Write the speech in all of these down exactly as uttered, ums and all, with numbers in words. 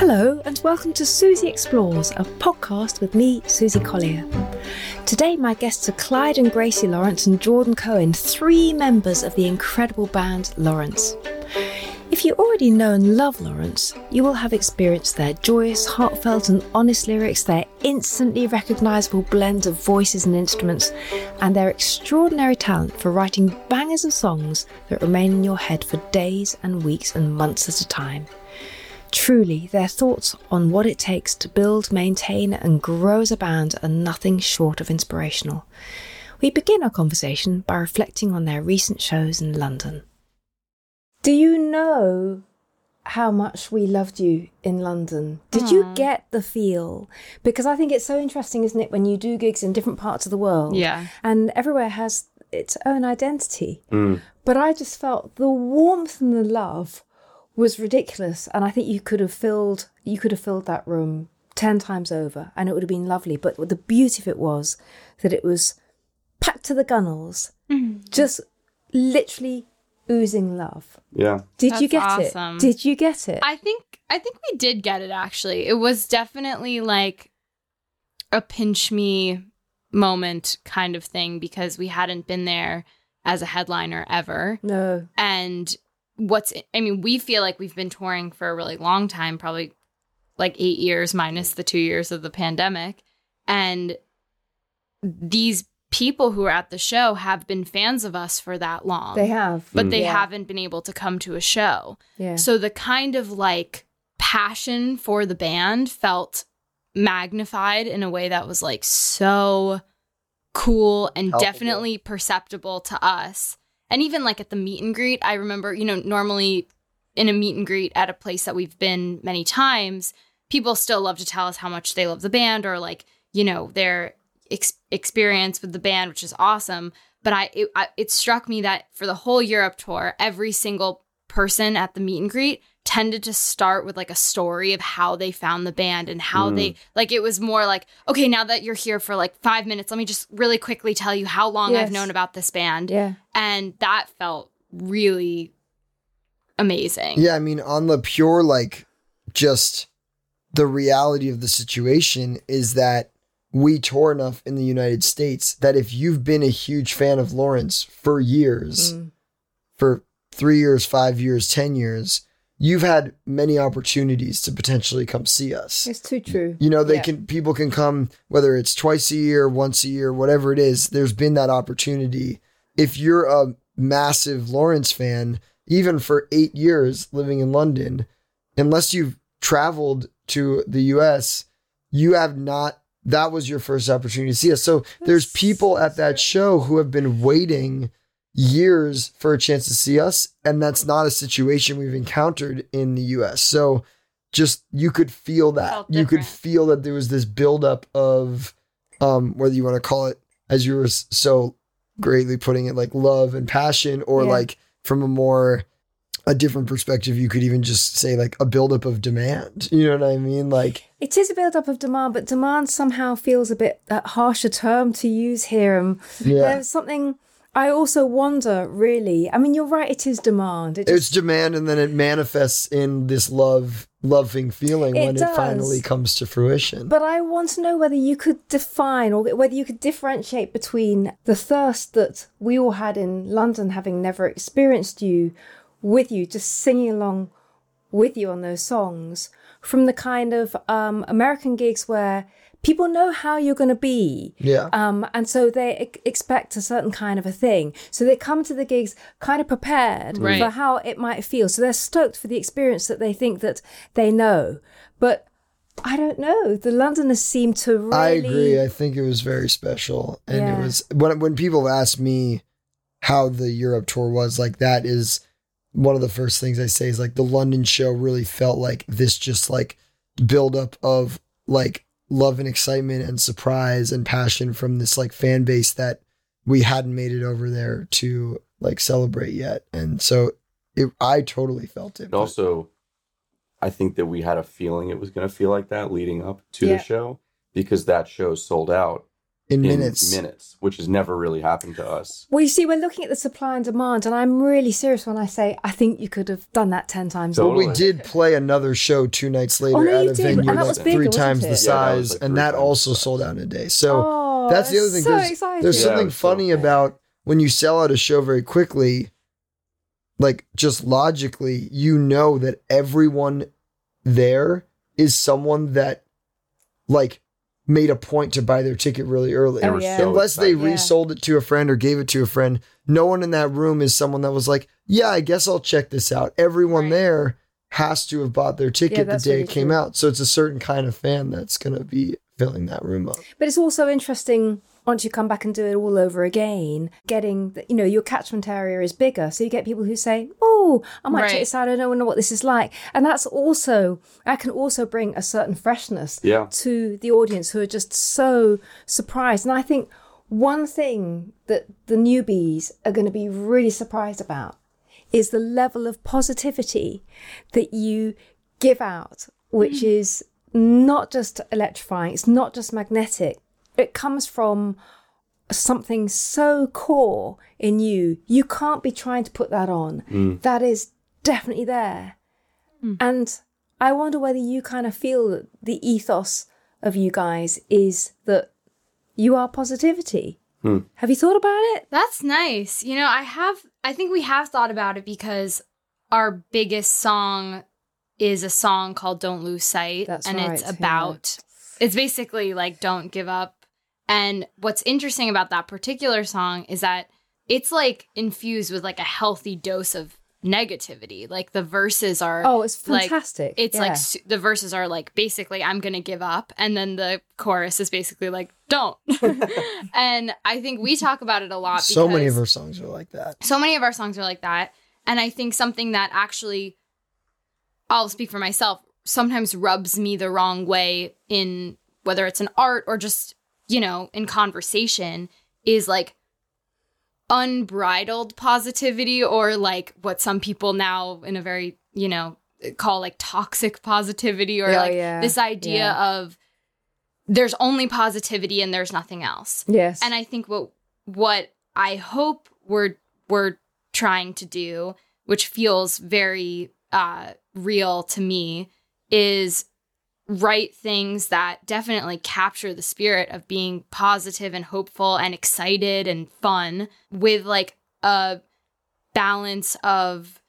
Hello and welcome to Susie Explores, a podcast with me, Susie Collier. Today my guests are Clyde and Gracie Lawrence and Jordan Cohen, three members of the incredible band Lawrence. If you already know and love Lawrence, you will have experienced their joyous, heartfelt and honest lyrics, their instantly recognisable blend of voices and instruments, and their extraordinary talent for writing bangers of songs that remain in your head for days and weeks and months at a time. Truly, their thoughts on what it takes to build, maintain and grow as a band are nothing short of inspirational. We begin our conversation by reflecting on their recent shows in London. Do you know how much we loved you in London? Did Aww. you get the feel? Because I think it's so interesting, isn't it, when you do gigs in different parts of the world. Yeah. And everywhere has its own identity. Mm. But I just felt the warmth and the love was ridiculous. And I think you could have filled you could have filled that room ten times over and it would have been lovely. But the beauty of it was that it was packed to the gunnels, Mm. just literally oozing love. Yeah. Did That's you get awesome. it? Did you get it? I think I think we did get it, actually. It was definitely like a pinch me moment kind of thing because we hadn't been there as a headliner ever. No. And what's I mean, we feel like we've been touring for a really long time, probably like eight years minus the two years of the pandemic. And these people who are at the show have been fans of us for that long. They have. But they Yeah. haven't been able to come to a show. Yeah. So the kind of like passion for the band felt magnified in a way that was like so cool and Palpable. definitely perceptible to us. And even like at the meet and greet, I remember, you know, normally in a meet and greet at a place that we've been many times, people still love to tell us how much they love the band or like, you know, their ex- experience with the band, which is awesome. But I it, I it struck me that for the whole Europe tour, every single person at the meet and greet tended to start with like a story of how they found the band and how Mm. they like it was more like, okay, now that you're here for like five minutes, let me just really quickly tell you how long Yes. I've known about this band. Yeah. And that felt really amazing. Yeah, I mean, on the pure, like, just the reality of the situation is that we tour enough in the United States that if you've been a huge fan of Lawrence for years, Mm. for three years, five years, ten years, you've had many opportunities to potentially come see us. It's too true. You know, they Yeah. can, people can come, whether it's twice a year, once a year, whatever it is, there's been that opportunity. If you're a massive Lawrence fan, even for eight years living in London, unless you've traveled to the U S, you have not, that was your first opportunity to see us. So there's people at that show who have been waiting years for a chance to see us. And that's not a situation we've encountered in the U S. So just, you could feel that. Felt You could different. feel that there was this buildup of, um, whether you want to call it, as you were s- so greatly putting it, like love and passion, or Yeah. like from a more, a different perspective, you could even just say like a buildup of demand. You know what I mean? Like, It is a build-up of demand, but demand somehow feels a bit a harsher term to use here. And yeah, there's something I also wonder, really. I mean, you're right, it is demand. It it's just, demand, and then it manifests in this love, loving feeling It when does. it finally comes to fruition. but I want to know whether you could define or whether you could differentiate between the thirst that we all had in London, having never experienced you with you, just singing along with you on those songs, from the kind of um, American gigs where people know how you're going to be. Yeah. Um, and so they e- expect a certain kind of a thing. So they come to the gigs kind of prepared Right. for how it might feel. So they're stoked for the experience that they think that they know. But I don't know. The Londoners seem to really... I agree. I think it was very special. And Yeah. it was, when, when people ask me how the Europe tour was, like, that is one of the first things I say is like the London show really felt like this just like buildup of like love and excitement and surprise and passion from this like fan base that we hadn't made it over there to like celebrate yet. And so it, I totally felt it. And also, I think that we had a feeling it was going to feel like that leading up to Yeah. the show, because that show sold out in in minutes. minutes, which has never really happened to us. Well, you see, we're looking at the supply and demand, and I'm really serious when I say I think you could have done that ten times Totally. over. We did play another show two nights later Oh, no, at you a did. venue And that that's was bigger, three wasn't times it? the Yeah, that was size, like and three that times also the size. sold out in a day. So Oh, that's the other thing. so There's, exciting. there's Yeah, something it was so funny cool. about when you sell out a show very quickly, like just logically, you know that everyone there is someone that like made a point to buy their ticket really early. They Oh, were yeah. so Unless they excited. Yeah. resold it to a friend or gave it to a friend, no one in that room is someone that was like, yeah, I guess I'll check this out. Everyone Right. there has to have bought their Yeah, ticket the that's day really it came true. out. So it's a certain kind of fan that's going to be filling that room up. But it's also interesting once you come back and do it all over again, getting, the, you know, your catchment area is bigger. So you get people who say, oh, I might check Right. this out. I don't know what this is like. And that's also, that can also bring a certain freshness Yeah. to the audience who are just so surprised. And I think one thing that the newbies are going to be really surprised about is the level of positivity that you give out, which is not just electrifying, it's not just magnetic. It comes from something so core in you. You can't be trying to put that on. That is definitely there. And I wonder whether you kind of feel that the ethos of you guys is that you are positivity. Have you thought about it? That's nice. You know, I have, I think we have thought about it because our biggest song is a song called Don't Lose Sight. That's and right, it's yeah. about, it's basically like don't give up. And what's interesting about that particular song is that it's like infused with like a healthy dose of negativity. Like the verses are Oh, it's like, fantastic. it's Yeah. like su- the verses are like basically I'm gonna give up, and then the chorus is basically like don't. And I think we talk about it a lot. So many because of our songs are like that. so many of our songs are like that, and I think something that actually, I'll speak for myself, sometimes rubs me the wrong way in whether it's in art or just, you know, in conversation, is like unbridled positivity, or like what some people now in a very, you know, call like toxic positivity, or Oh, like yeah. this idea Yeah. of there's only positivity and there's nothing else. Yes. And I think what what I hope we're we're trying to do, which feels very uh, real to me, is write things that definitely capture the spirit of being positive and hopeful and excited and fun, with like a balance of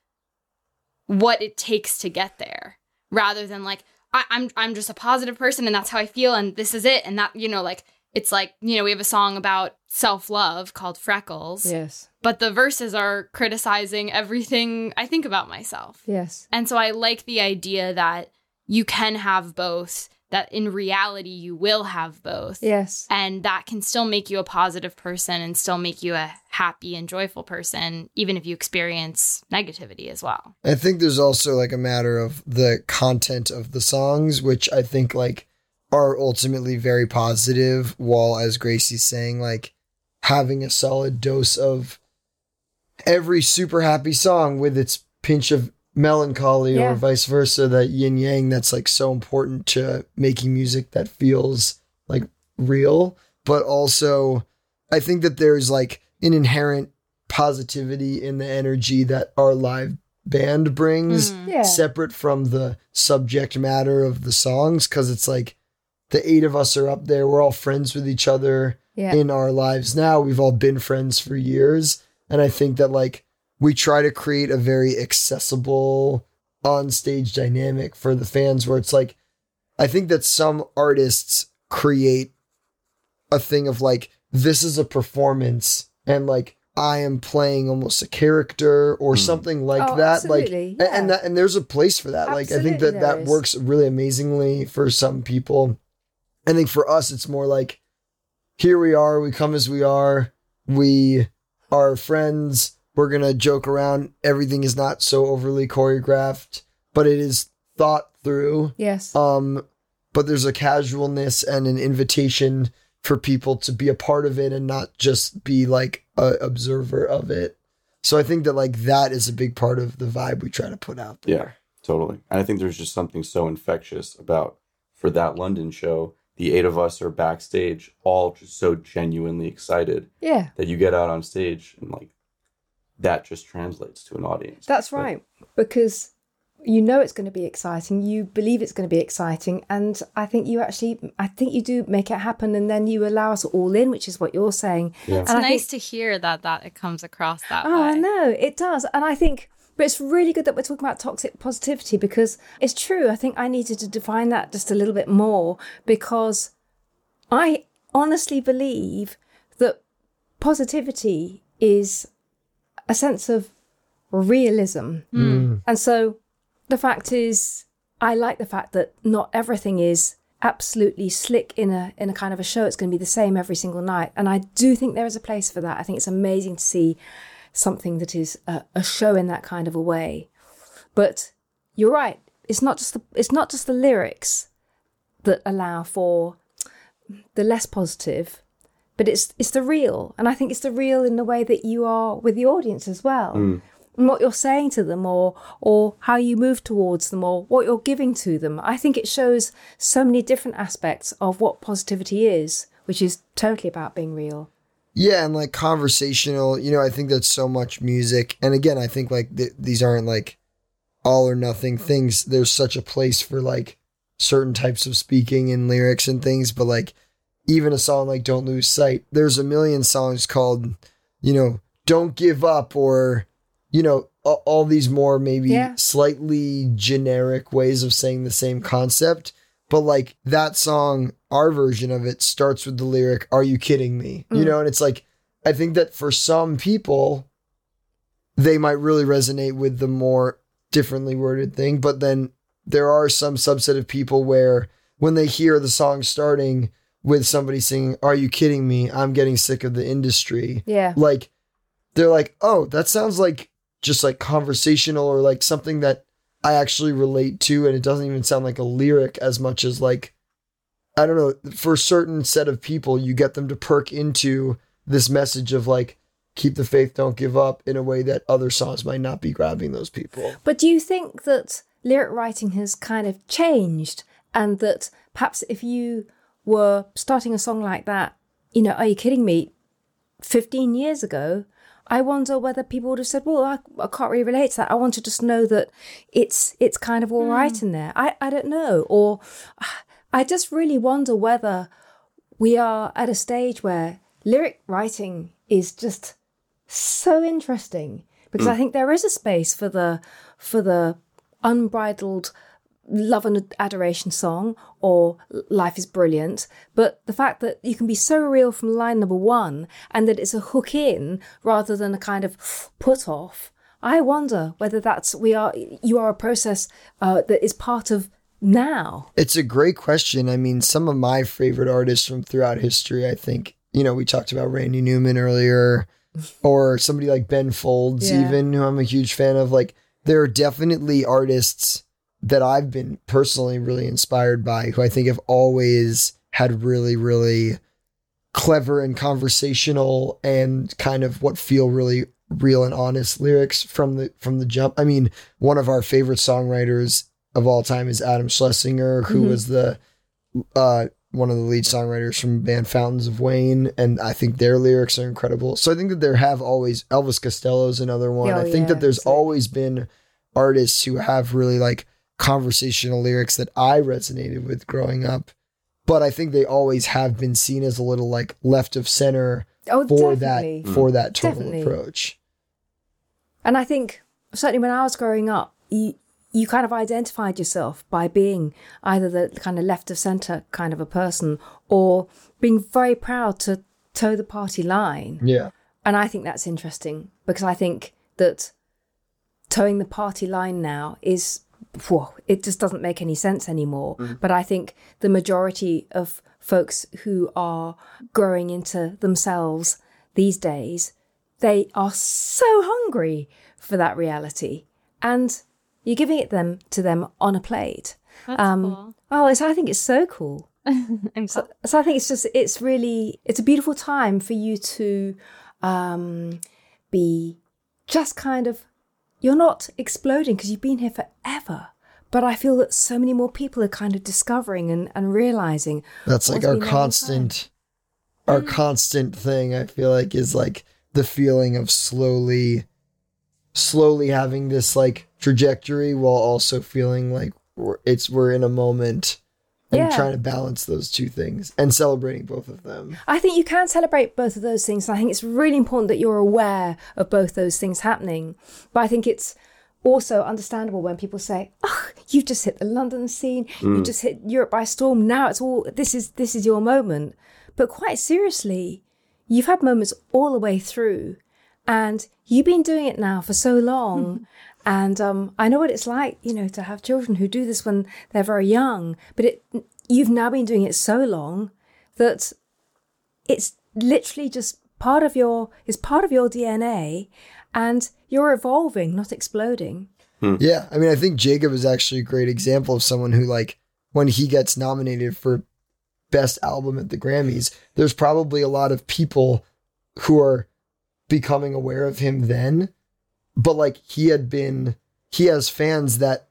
what it takes to get there, rather than like I, I'm I'm just a positive person and that's how I feel and this is it, and that, you know, like it's like, you know, we have a song about self-love called Freckles, yes. but the verses are criticizing everything I think about myself. Yes. And so I like the idea that you can have both, that in reality you will have both. Yes. And that can still make you a positive person and still make you a happy and joyful person, even if you experience negativity as well. I think there's also like a matter of the content of the songs, which I think like are ultimately very positive, while, as Gracie's saying, like having a solid dose of every super happy song with its pinch of melancholy, Yeah. or vice versa, that yin yang that's like so important to making music that feels like real. But also I think that there's like an inherent positivity in the energy that our live band brings, Mhm. Yeah. separate from the subject matter of the songs, because it's like the eight of us are up there, we're all friends with each other Yeah. in our lives now, we've all been friends for years, and I think that like we try to create a very accessible on-stage dynamic for the fans, where it's like, I think that some artists create a thing of like, this is a performance and like I am playing almost a character or Mm. something like Oh, that. Like, absolutely, a- and yeah. that, and there's a place for that. Like, I think Absolutely that there that is. works really amazingly for some people. I think for us, it's more like, here we are, we come as we are, we are friends, we're going to joke around. Everything is not so overly choreographed, but it is thought through. Yes. Um, but there's a casualness and an invitation for people to be a part of it and not just be like a observer of it. So I think that like that is a big part of the vibe we try to put out there. Yeah, totally. And I think there's just something so infectious about, for that London show, the eight of us are backstage, all just so genuinely excited Yeah. that you get out on stage and like that just translates to an audience. That's But- right. Because you know it's going to be exciting. You believe it's going to be exciting. And I think you actually, I think you do make it happen. And then you allow us all in, which is what you're saying. Yeah. It's And I nice think- to hear that that it comes across that Oh, way. I know, it does. And I think, but it's really good that we're talking about toxic positivity because it's true. I think I needed to define that just a little bit more because I honestly believe that positivity is a sense of realism. And so the fact is, I like the fact that not everything is absolutely slick in a in a kind of a show. It's going to be the same every single night. And I do think there is a place for that. I think it's amazing to see something that is a, a show in that kind of a way. But you're right. It's not just the it's not just the lyrics that allow for the less positive, but it's it's the real. And I think it's the real in the way that you are with the audience as well. And what you're saying to them or or how you move towards them or what you're giving to them. I think it shows so many different aspects of what positivity is, which is totally about being real. Yeah, and like conversational, you know, I think that's so much music. And again, I think like th- these aren't like all or nothing things. There's such a place for like certain types of speaking and lyrics and things, but like even a song like Don't Lose Sight, there's a million songs called, you know, Don't Give Up or, you know, all, all these more maybe Yeah. slightly generic ways of saying the same concept. But like that song, our version of it starts with the lyric, "Are you kidding me?" You know, and it's like, I think that for some people, they might really resonate with the more differently worded thing. But then there are some subset of people where when they hear the song starting with somebody singing, "Are you kidding me? I'm getting sick of the industry." Yeah. Like, they're like, oh, that sounds like just like conversational or like something that I actually relate to. And it doesn't even sound like a lyric as much as like, I don't know, for a certain set of people, you get them to perk into this message of like, keep the faith, don't give up, in a way that other songs might not be grabbing those people. But do you think that lyric writing has kind of changed and that perhaps if you were starting a song like that, you know, are you kidding me, fifteen years ago, I wonder whether people would have said, well, I, I can't really relate to that. I want to just know that it's it's kind of all right in there. I, I don't know. Or I just really wonder whether we are at a stage where lyric writing is just so interesting because I think there is a space for the for the unbridled love and adoration song or life is brilliant, but the fact that you can be so real from line number one and that it's a hook in rather than a kind of put off, I wonder whether that's we are you are a process uh, that is part of now. It's a great question. I mean, some of my favorite artists from throughout history, I think, you know, we talked about Randy Newman earlier, or somebody like Ben Folds, Yeah. even, who I'm a huge fan of. Like, there are definitely artists that I've been personally really inspired by, who I think have always had really, really clever and conversational and kind of what feel really real and honest lyrics from the from the jump. I mean, one of our favorite songwriters of all time is Adam Schlesinger, who Mhm. was the uh, one of the lead songwriters from the band Fountains of Wayne, and I think their lyrics are incredible. So I think that there have always, Elvis Costello's another one. Oh, I think yeah, that there's absolutely. always been artists who have really like conversational lyrics that I resonated with growing up, but I think they always have been seen as a little like left of center Oh, for definitely. that for that total Definitely. approach. And I think certainly when I was growing up, you you kind of identified yourself by being either the kind of left of centre kind of a person or being very proud to toe the party line. Yeah. And I think that's interesting because I think that towing the party line now is, whoa, it just doesn't make any sense anymore. But I think the majority of folks who are growing into themselves these days, they are so hungry for that reality. And you're giving it them to them on a plate. That's Um, cool. Oh, it's, I think it's so cool. I'm So, so I think it's just, it's really, it's a beautiful time for you to um, be just kind of, you're not exploding because you've been here forever, but I feel that so many more people are kind of discovering and, and realizing. That's like what's our been there all the constant, our Mm. constant thing. I feel like is like the feeling of slowly, slowly having this like trajectory while also feeling like we're, it's we're in a moment and Yeah. trying to balance those two things and celebrating both of them. I think you can celebrate both of those things. And I think it's really important that you're aware of both those things happening. But I think it's also understandable when people say, "Oh, you've just hit the London scene. You just hit Europe by storm. Now it's all this is this is your moment." But quite seriously, you've had moments all the way through, and you've been doing it now for so long. And um, I know what it's like, you know, to have children who do this when they're very young. But it, you've now been doing it so long that it's literally just part of your is part of your D N A, and you're evolving, not exploding. Yeah, I mean, I think Jacob is actually a great example of someone who, like, when he gets nominated for Best Album at the Grammys, there's probably a lot of people who are becoming aware of him then, but like he had been, he has fans that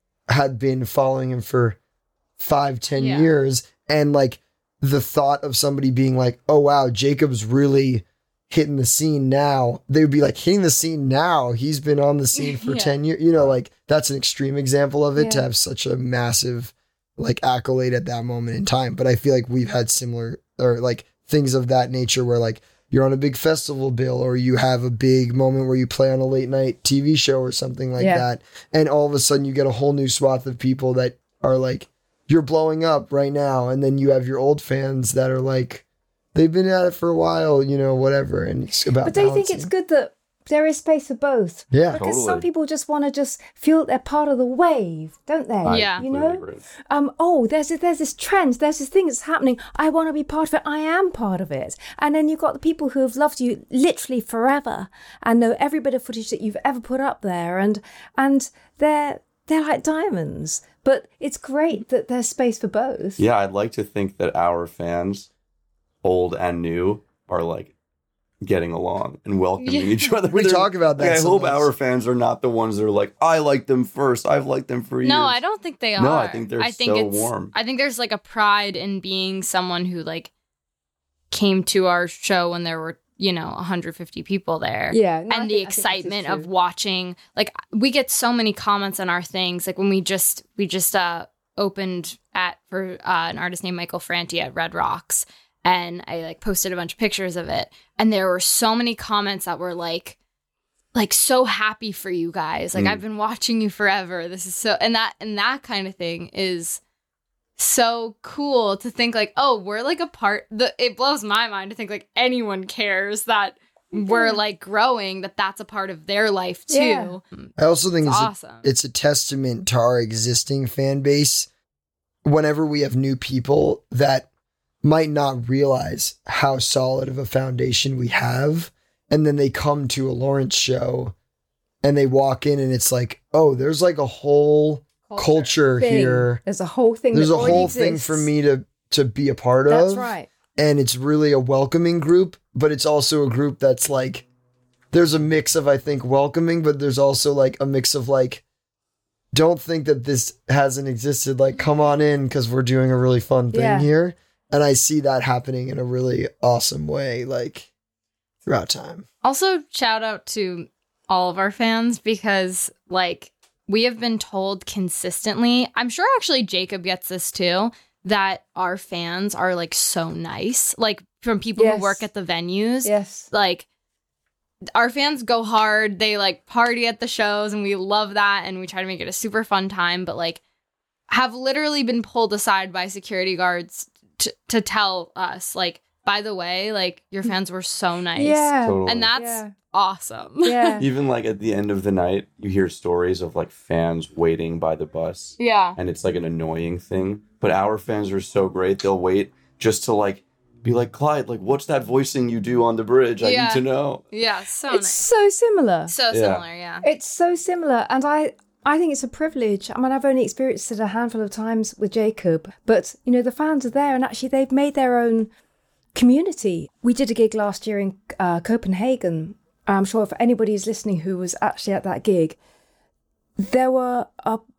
had been following him for five, ten Yeah. years, and like the thought of somebody being like, "Oh wow, Jacob's really hitting the scene now," they would be like, "Hitting the scene now? He's been on the scene for Yeah. ten years." You know, like that's an extreme example of it to Yeah. have such a massive like accolade at that moment in time. But I feel like we've had similar or like things of that nature where like you're on a big festival bill or you have a big moment where you play on a late night T V show or something like Yeah. that. And all of a sudden you get a whole new swath of people that are like, you're blowing up right now. And then you have your old fans that are like, they've been at it for a while, you know, whatever. And it's about But do you think it's balancing. good that there is space for both? Yeah. Because some Totally. people just want to just feel that they're part of the wave, don't they? I Yeah. You completely know? agree. Um, oh, there's there's this trend, there's this thing that's happening. I want to be part of it. I am part of it. And then you've got the people who have loved you literally forever and know every bit of footage that you've ever put up there, and and they're they're like diamonds. But it's great that there's space for both. Yeah, I'd like to think that our fans, old and new, are like getting along and welcoming Yeah. each other. We They're- talk about that Like, I hope sometimes. our fans are not the ones that are like, I like them first. I've liked them for years. No, I don't think they are. No, I think they're I think so it's, warm. I think there's like a pride in being someone who like came to our show when there were, you know, one hundred fifty people there. Yeah, no, I and think- I the think this is excitement of true. watching, like we get so many comments on our things. Like when we just we just uh opened at for uh, an artist named Michael Franti at Red Rocks, and I like posted a bunch of pictures of it, and there were so many comments that were like like so happy for you guys. Like Mm. I've been watching you forever. This is so and that and that kind of thing is so cool to think like, oh, we're like a part the it blows my mind to think like anyone cares that we're Yeah. like growing, that that's a part of their life too. Yeah. I also think It's it's, awesome. a, it's a testament to our existing fan base whenever we have new people that might not realize how solid of a foundation we have. And then they come to a Lawrence show and they walk in and it's like, oh, there's like a whole culture, Thing. here. There's a whole thing. There's that a already whole thing exists. for me to, to be a part of. That's right. And it's really a welcoming group, but it's also a group that's like, there's a mix of, I think, welcoming, but there's also like a mix of like, don't think that this hasn't existed. Like, come on in because we're doing a really fun thing Yeah. here. And I see that happening in a really awesome way, like throughout time. Also, shout out to all of our fans because, like, we have been told consistently, I'm sure actually Jacob gets this too, that our fans are, like, so nice. Like, from people Yes. who work at the venues. Yes. Like, our fans go hard. They, like, party at the shows, and we love that, and we try to make it a super fun time, but, like, have literally been pulled aside by security guards t- to tell us, like, by the way, like, your fans were so nice. Yeah. Totally. And that's Yeah. awesome. Yeah. Even like at the end of the night, you hear stories of like fans waiting by the bus. Yeah. And it's like an annoying thing. But our fans are so great, they'll wait just to like be like, Clyde, like, what's that voicing you do on the bridge? I Yeah. need to know. Yeah, so It's nice. so similar. So Yeah. similar, yeah. It's so similar, and I I think it's a privilege. I mean, I've only experienced it a handful of times with Jacob, but you know, the fans are there, and actually, they've made their own community. We did a gig last year in uh, Copenhagen. I'm sure if anybody is listening who was actually at that gig, there were a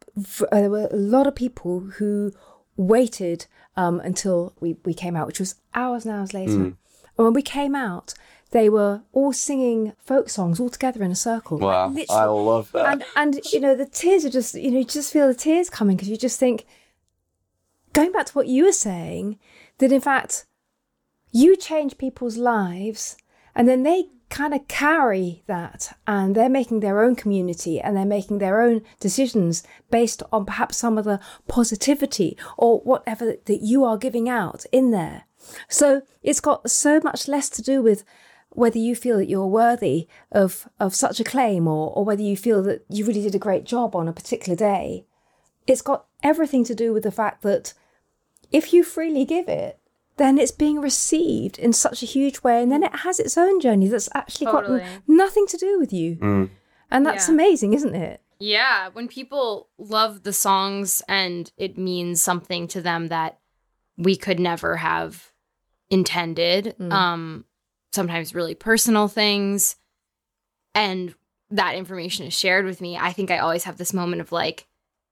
v- uh, there were a lot of people who waited um, until we, we came out, which was hours and hours later. Mm. And when we came out, they were all singing folk songs all together in a circle. Wow, Like, I literally. love that. And, and, you know, the tears are just, you know, you just feel the tears coming because you just think, going back to what you were saying, that in fact, you change people's lives and then they kind of carry that and they're making their own community and they're making their own decisions based on perhaps some of the positivity or whatever that you are giving out in there. So it's got so much less to do with whether you feel that you're worthy of, of such a claim or, or whether you feel that you really did a great job on a particular day. It's got everything to do with the fact that if you freely give it, then it's being received in such a huge way. And then it has its own journey that's actually Totally. got n- nothing to do with you. Mm. And that's Yeah. amazing, isn't it? Yeah, when people love the songs and it means something to them that we could never have intended, Mm. um, sometimes really personal things, and that information is shared with me, I think I always have this moment of like,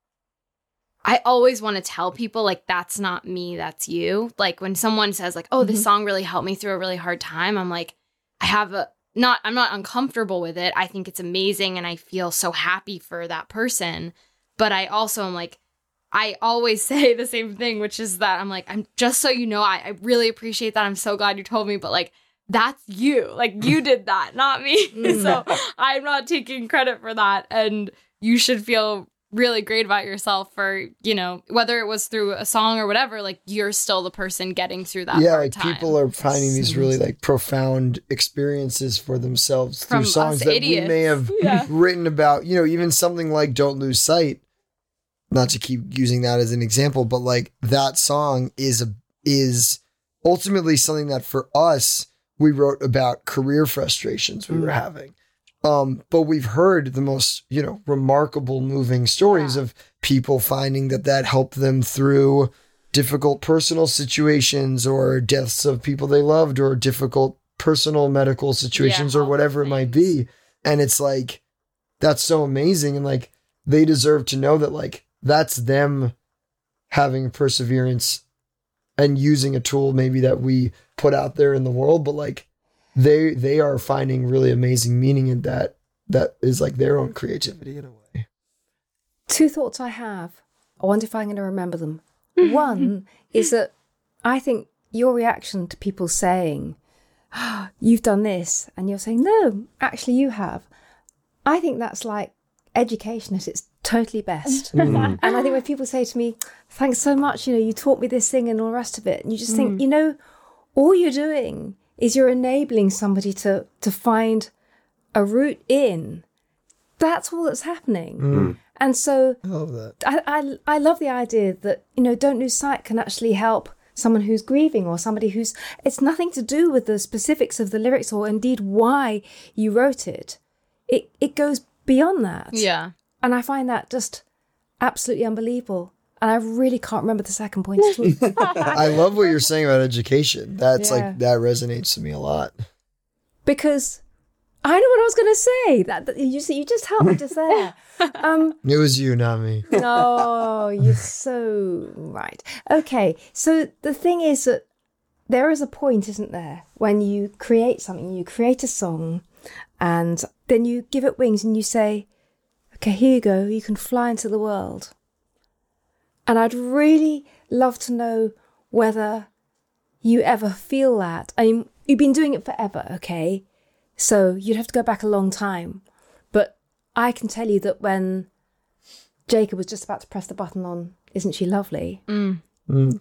I always want to tell people, like, that's not me, that's you. Like, when someone says, like, oh, this Mhm. song really helped me through a really hard time, I'm like, I have a, not, I'm not uncomfortable with it. I think it's amazing and I feel so happy for that person. But I also am like, I always say the same thing, which is that I'm like, I'm just so you know, I, I really appreciate that. I'm so glad you told me, but like, that's you. Like, you did that, not me. So I'm not taking credit for that. And you should feel really great about yourself for, you know, whether it was through a song or whatever, like, you're still the person getting through that yeah, hard like time. people are finding these really like profound experiences for themselves From through songs us that idiots. we may have Yeah. written about. You know, even something like "Don't Lose Sight." Not to keep using that as an example, but like that song is a is ultimately something that for us we wrote about career frustrations we were having. Um, but we've heard the most, you know, remarkable, moving stories Yeah. of people finding that that helped them through difficult personal situations or deaths of people they loved or difficult personal medical situations Yeah, or all whatever it the might things. be. And it's like, that's so amazing. And like, they deserve to know that like, that's them having perseverance and using a tool maybe that we put out there in the world, but like, they they are finding really amazing meaning in that that is like their own creativity in a way. Two thoughts I have. I wonder if I'm going to remember them. One is that I think your reaction to people saying, oh, you've done this, and you're saying, no, actually you have. I think that's like education at its totally best. Mm. And I think when people say to me, thanks so much, you know, you taught me this thing and all the rest of it, and you just think, you know, all you're doing is you're enabling somebody to to find a route in. That's all that's happening. Mm. And so I love that. I, I I love the idea that, you know, Don't Lose Sight can actually help someone who's grieving or somebody who's, it's nothing to do with the specifics of the lyrics or indeed why you wrote it. It it goes beyond that. Yeah. And I find that just absolutely unbelievable. And I really can't remember the second point at all. I love what you're saying about education. That's Yeah. like that resonates to me a lot. Because I know what I was going to say. That, that you just you just helped me just there. Um, It was you, not me. no, you're so right. Okay, so the thing is that there is a point, isn't there, when you create something, you create a song, and then you give it wings and you say, okay, here you go, you can fly into the world. And I'd really love to know whether you ever feel that. I mean, you've been doing it forever, okay? So you'd have to go back a long time. But I can tell you that when Jacob was just about to press the button on Isn't She Lovely? Mm. Mm.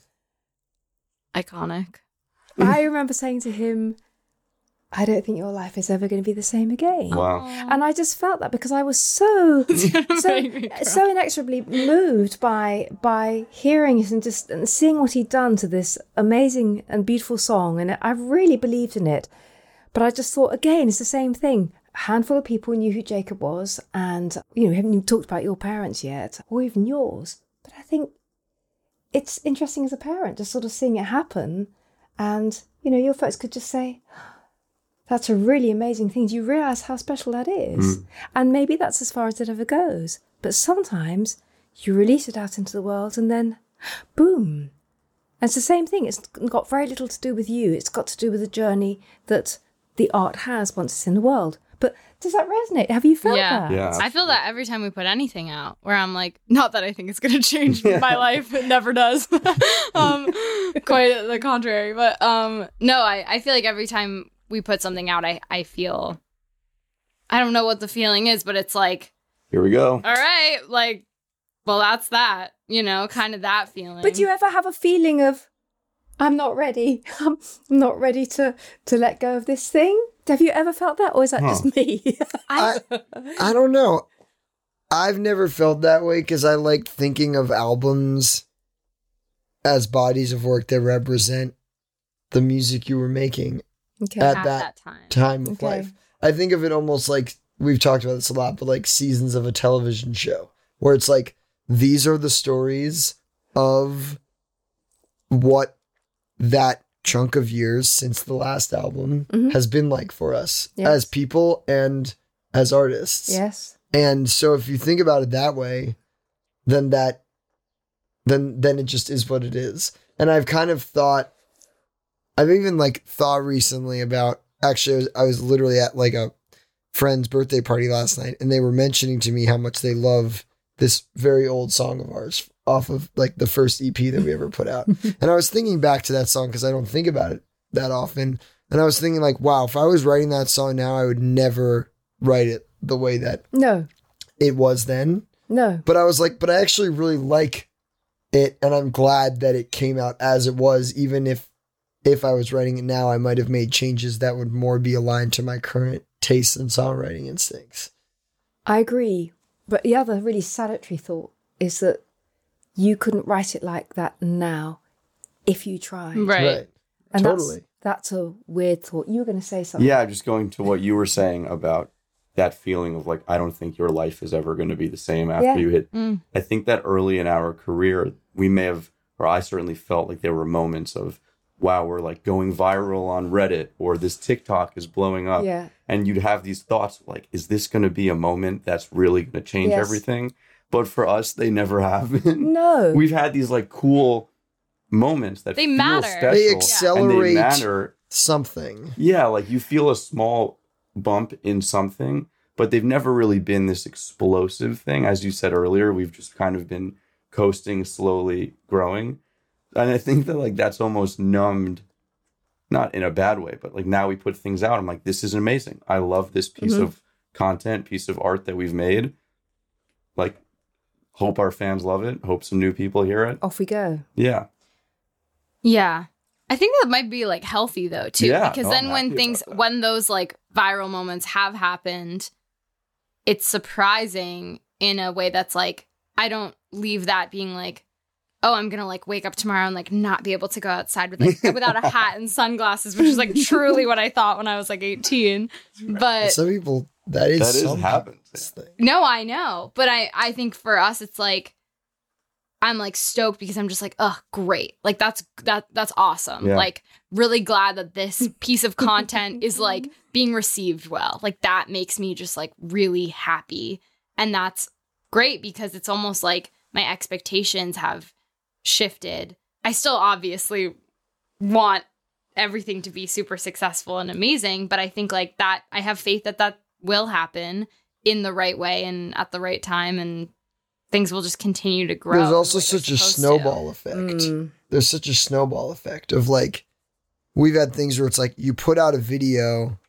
Iconic. I remember saying to him, I don't think your life is ever going to be the same again. Wow. And I just felt that because I was so so Make me cry. so inexorably moved by by hearing it and just and seeing what he'd done to this amazing and beautiful song, and I really believed in it. But I just thought, again, it's the same thing. A handful of people knew who Jacob was, and you know, we haven't even talked about your parents yet, or even yours. But I think it's interesting as a parent just sort of seeing it happen, and you know, your folks could just say, that's a really amazing thing. Do you realise how special that is? Mm. And maybe that's as far as it ever goes. But sometimes you release it out into the world, and then boom. And it's the same thing. It's got very little to do with you. It's got to do with the journey that the art has once it's in the world. But does that resonate? Have you felt yeah. that? Yeah. I feel that every time we put anything out, where I'm like, not that I think it's going to change my life. It never does. um, quite the contrary. But um, no, I, I feel like every time we put something out, I, I feel, I don't know what the feeling is, but it's like, Here we go. all right, like, well, that's that, you know, kind of that feeling. But do you ever have a feeling of, I'm not ready. I'm not ready to, to let go of this thing? Have you ever felt that? Or is that Huh. just me? I, I don't know. I've never felt that way because I like thinking of albums as bodies of work that represent the music you were making Okay. at at that, that time. time of Okay. life. I think of it almost like, we've talked about this a lot, but like seasons of a television show where it's like, these are the stories of what that chunk of years since the last album Mhm. has been like for us Yes. as people and as artists. Yes. And so if you think about it that way, then that then then it just is what it is. And I've kind of thought I've even like thought recently about actually I was, I was literally at like a friend's birthday party last night and they were mentioning to me how much they love this very old song of ours off of like the first E P that we ever put out. And I was thinking back to that song because I don't think about it that often. And I was thinking like, wow, if I was writing that song now, I would never write it the way that No. it was then. No. But I was like, but I actually really like it. And I'm glad that it came out as it was, even if if I was writing it now, I might have made changes that would more be aligned to my current tastes and songwriting instincts. I agree. But the other really salutary thought is that you couldn't write it like that now if you tried. Right. And Totally. That's, that's a weird thought. You were going to say something. Yeah, just going to what you were saying about that feeling of like, I don't think your life is ever going to be the same after Yeah. you hit. Mm. I think that early in our career, we may have, or I certainly felt like there were moments of, wow, we're like going viral on Reddit or this TikTok is blowing up. Yeah. And you'd have these thoughts like, is this going to be a moment that's really going to change Yes. everything? But for us, they never have been. No. We've had these like cool moments that They feel matter. special. They And accelerate they matter. something. Yeah, like you feel a small bump in something, but they've never really been this explosive thing. As you said earlier, we've just kind of been coasting, slowly growing. And I think that like that's almost numbed, not in a bad way, but like now we put things out. I'm like, this is amazing. I love this piece Mhm. of content, piece of art that we've made. Like, hope our fans love it. Hope some new people hear it. Off we go. Yeah. Yeah. I think that might be like healthy though too, Yeah, because no, then I'm when happy things about that. when those like viral moments have happened, it's surprising in a way that's like I don't leave that being like, oh, I'm gonna like wake up tomorrow and like not be able to go outside with like without a hat and sunglasses, which is like truly what I thought when I was like eighteen. But Some people, that is That is some happens. people's thing. no, I know. But I, I think for us, it's like, I'm like stoked because I'm just like, oh, great. Like that's, that, that's awesome. Yeah. Like really glad that this piece of content is like being received well. Like that makes me just like really happy. And that's great because it's almost like my expectations have shifted. I still obviously want everything to be super successful and amazing, but I think like that, I have faith that that will happen in the right way and at the right time, and things will just continue to grow. There's in the also way they're such a supposed to. snowball effect. Mm. There's such a snowball effect of like, we've had things where it's like you put out a video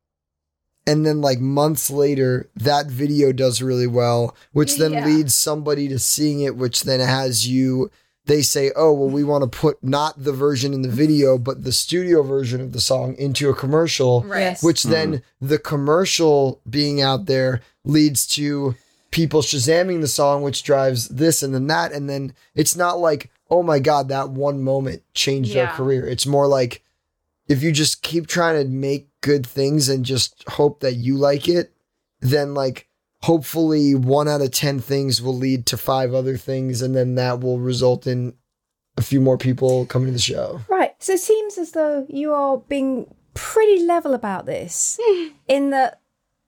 and then like months later, that video does really well, which then Yeah. leads somebody to seeing it, which then has you, they say, oh, well, we want to put not the version in the video, but the studio version of the song into a commercial, Right. Yes. which then the commercial being out there leads to people Shazamming the song, which drives this and then that. And then it's not like, oh my God, that one moment changed Yeah. our career. It's more like if you just keep trying to make good things and just hope that you like it, then like hopefully one out of ten things will lead to five other things. And then that will result in a few more people coming to the show. Right. So it seems as though you are being pretty level about this in that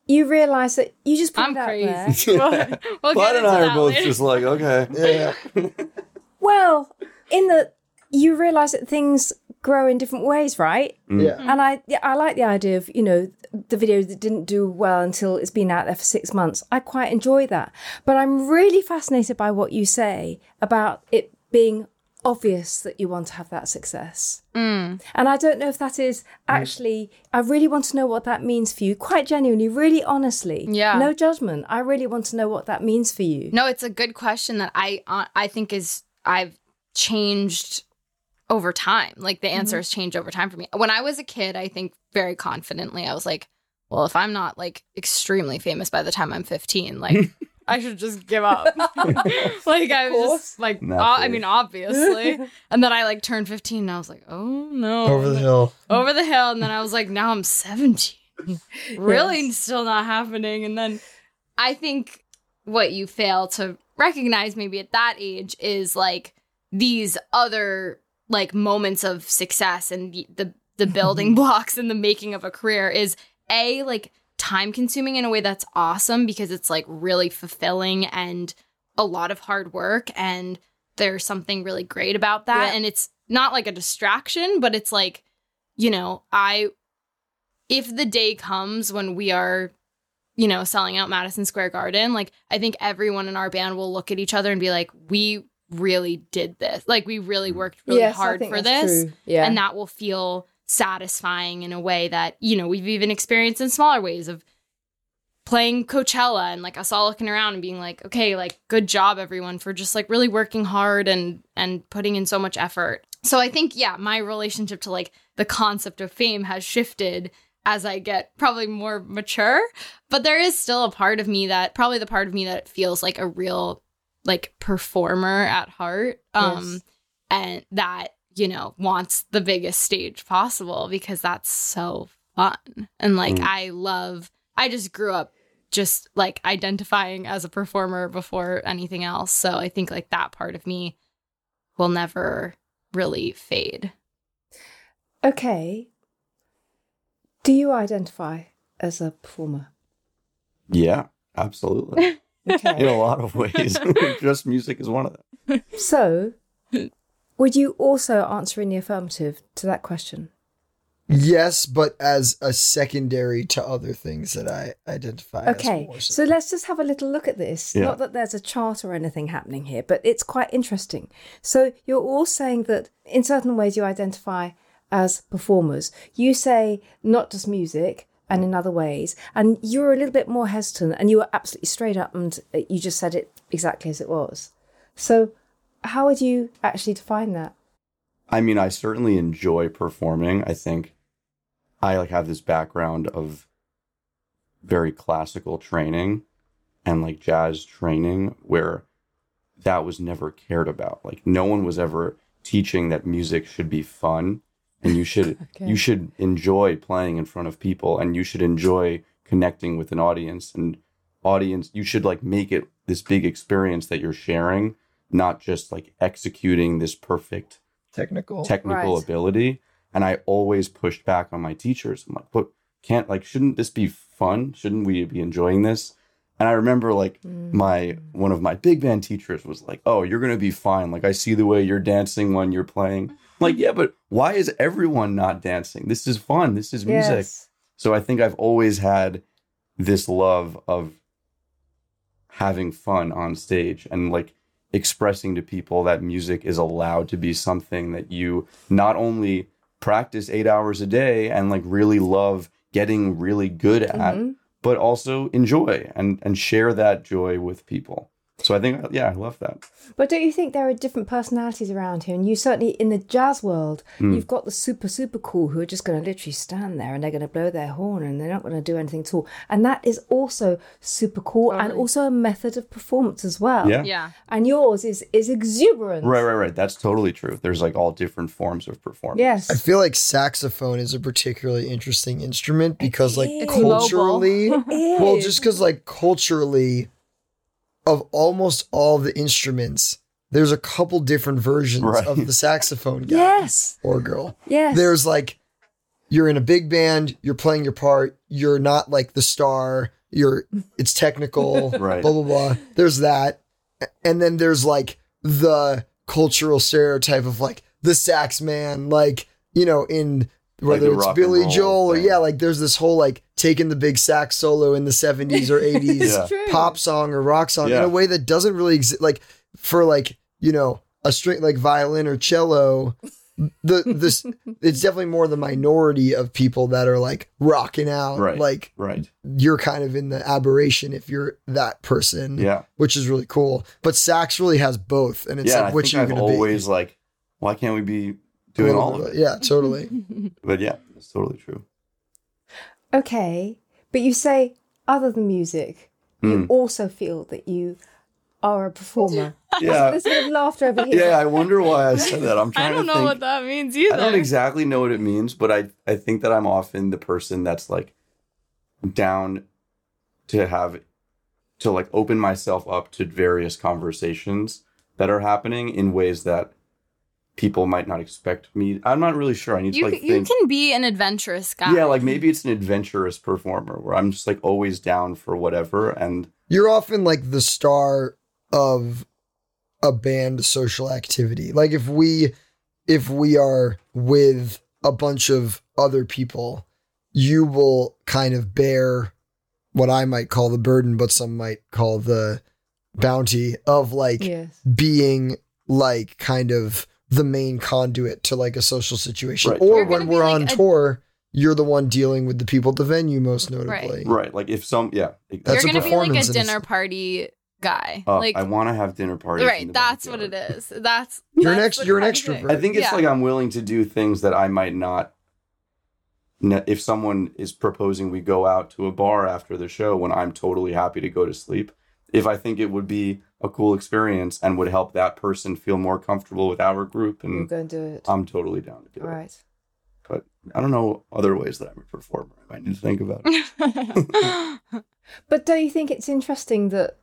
you realise that you just put I'm it out crazy. there. We'll, we'll Clyde get and into I are that both later. just like, okay. Yeah. Well, in the you realise that things grow in different ways, right? Yeah. And I yeah, I like the idea of, you know, the video that didn't do well until it's been out there for six months. I quite enjoy that. But I'm really fascinated by what you say about it being obvious that you want to have that success. Mm. And I don't know if that is actually, I really want to know what that means for you, quite genuinely, really honestly. Yeah. No judgment. I really want to know what that means for you. No, it's a good question that I uh, I think is I've changed over time. Like the answer has changed over time for me. When I was a kid, I think very confidently, I was like, well, if I'm not like extremely famous by the time I'm fifteen, like I should just give up. Like I was just like, o- I mean, obviously. And then I like turned fifteen and I was like, oh no. Over the hill. Over the hill. And then I was like, now I'm seventeen. Really still not happening. And then I think what you fail to recognize maybe at that age is like these other like moments of success and the the, the building blocks and the making of a career is a like time consuming in a way that's awesome because it's like really fulfilling and a lot of hard work, and there's something really great about that. Yeah. And it's not like a distraction, but it's like, you know, I if the day comes when we are, you know, selling out Madison Square Garden, like I think everyone in our band will look at each other and be like, we really did this. Like we really worked really Yes, I hard think for that's this. true. Yeah. And that will feel satisfying in a way that, you know, we've even experienced in smaller ways of playing Coachella and like us all looking around and being like, okay, like good job everyone for just like really working hard and and putting in so much effort. So I think, yeah, my relationship to like the concept of fame has shifted as I get probably more mature, but there is still a part of me that probably the part of me that feels like a real like performer at heart. Um Yes. and that, you know, wants the biggest stage possible because that's so fun. And like, Mm. I love, I just grew up just like identifying as a performer before anything else. So I think like that part of me will never really fade. Okay. Do you identify as a performer? Yeah, absolutely. In Okay. a lot of ways. Just music is one of them. So, would you also answer in the affirmative to that question? Yes, but as a secondary to other things that I identify Okay, as more so let's just have a little look at this. Yeah. Not that there's a chart or anything happening here, but it's quite interesting. So you're all saying that in certain ways you identify as performers. You say not just music and in other ways, and you're a little bit more hesitant and you were absolutely straight up and you just said it exactly as it was. So how would you actually define that? I mean, I certainly enjoy performing. I think I like have this background of very classical training and like jazz training where that was never cared about. Like no one was ever teaching that music should be fun and you should Okay. you should enjoy playing in front of people and you should enjoy connecting with an audience and audience you should like make it this big experience that you're sharing, not just like executing this perfect technical. technical Right. ability. And I always pushed back on my teachers. I'm like, but can't like, shouldn't this be fun? Shouldn't we be enjoying this? And I remember like my, one of my big band teachers was like, oh, you're going to be fine. Like I see the way you're dancing when you're playing. I'm like, yeah, but why is everyone not dancing? This is fun. This is music. Yes. So I think I've always had this love of having fun on stage and like expressing to people that music is allowed to be something that you not only practice eight hours a day and like really love getting really good at, Mhm. but also enjoy and, and share that joy with people. So I think, yeah, I love that. But don't you think there are different personalities around here? And you certainly, in the jazz world, Mm. you've got the super, super cool who are just going to literally stand there and they're going to blow their horn and they're not going to do anything at all. And that is also super cool and Totally. also a method of performance as well. Yeah. Yeah. And yours is is exuberant. Right, right, right. That's totally true. There's like all different forms of performance. Yes. I feel like saxophone is a particularly interesting instrument because, like, is. culturally, It well, is. just because, like, culturally, of almost all the instruments, there's a couple different versions Right. of the saxophone guy Yes. or girl. Yes. There's like, you're in a big band, you're playing your part, you're not like the star, you're it's technical, Right. blah blah blah. There's that, and then there's like the cultural stereotype of like the sax man, like you know in whether the it's rock and Billy roll Joel or thing. yeah, like there's this whole like taking the big sax solo in the seventies or eighties Yeah. True. pop song or rock song in Yeah. a way that doesn't really exist. Like for like you know a string like violin or cello. The this it's definitely more the minority of people that are like rocking out. Right. Like Right. you're kind of in the aberration if you're that person. Yeah. Which is really cool. But sax really has both, and it's yeah. like I which think you're I've gonna always be. like, why can't we be A doing little all bit of of it? Yeah, totally. But yeah, it's totally true. Okay, but you say other than music, you Mm. also feel that you are a performer. Yeah. There's a bit of laughter over here. Yeah, I wonder why I said that. I'm trying I don't to know think. what that means either. I don't exactly know what it means, but I, I think that I'm often the person that's like down to have to like open myself up to various conversations that are happening in ways that people might not expect me. I'm not really sure. I need You, to like c- you think. can be an adventurous guy. Yeah, like maybe it's an adventurous performer where I'm just like always down for whatever. And You're often like the star of a band social activity. Like if we if we are with a bunch of other people, you will kind of bear what I might call the burden, but some might call the bounty of like Yes. being like kind of the main conduit to like a social situation. Right. Or You're when gonna be we're like on a- tour, you're the one dealing with the people at the venue most notably. right, like if some, yeah, That's You're a going to be like a performance in dinner its- party guy. uh, like I want to have dinner parties. in right, the that's what backyard. it is. That's You're an that's ext- the you're an kind of thing. extrovert. I think it's Yeah. like I'm willing to do things that I might not. ne- If someone is proposing we go out to a bar after the show when I'm totally happy to go to sleep, if I think it would be a cool experience and would help that person feel more comfortable with our group, We'll and go and do it. I'm totally down to do it. Right. But I don't know other ways that I'm a performer. I might need to think about it. But don't you think it's interesting that,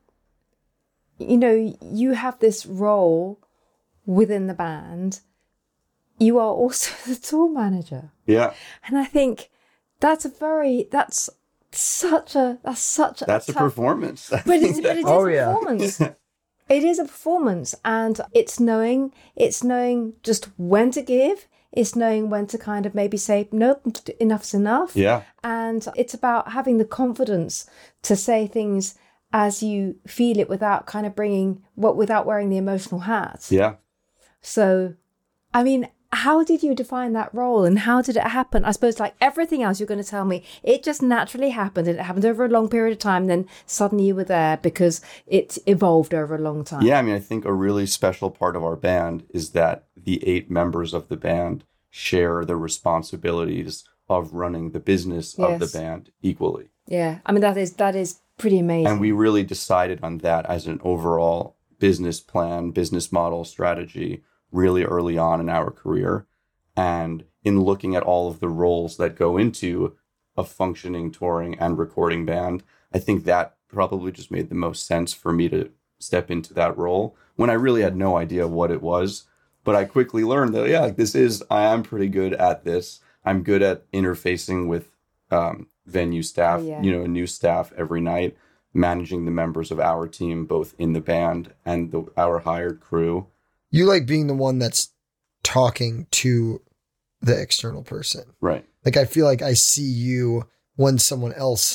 you know, you have this role within the band? You are also the tour manager. Yeah, And I think that's a very, that's such a, that's such a, that's a tough- performance. But it's, but it is Oh, a yeah. performance. It is a performance, and it's knowing, it's knowing just when to give. It's knowing when to kind of maybe say, nope, enough's enough. Yeah, And it's about having the confidence to say things as you feel it without kind of bringing, what, without wearing the emotional hat. yeah. So, I mean, how did you define that role and how did it happen? I suppose like everything else you're going to tell me, it just naturally happened and it happened over a long period of time. Then suddenly you were there because it evolved over a long time. Yeah, I mean, I think a really special part of our band is that the eight members of the band share the responsibilities of running the business of the Yes. band equally. Yeah. I mean, that is, that is pretty amazing. And we really decided on that as an overall business plan, business model, strategy really early on in our career. And in looking at all of the roles that go into a functioning touring and recording band, I think that probably just made the most sense for me to step into that role when I really had no idea what it was. But I quickly learned that, yeah, this is, I am pretty good at this. I'm good at interfacing with um, venue staff, Oh, yeah. you know, new staff every night, managing the members of our team, both in the band and the, our hired crew. You like being the one that's talking to the external person. Right. Like I feel like I see you when someone else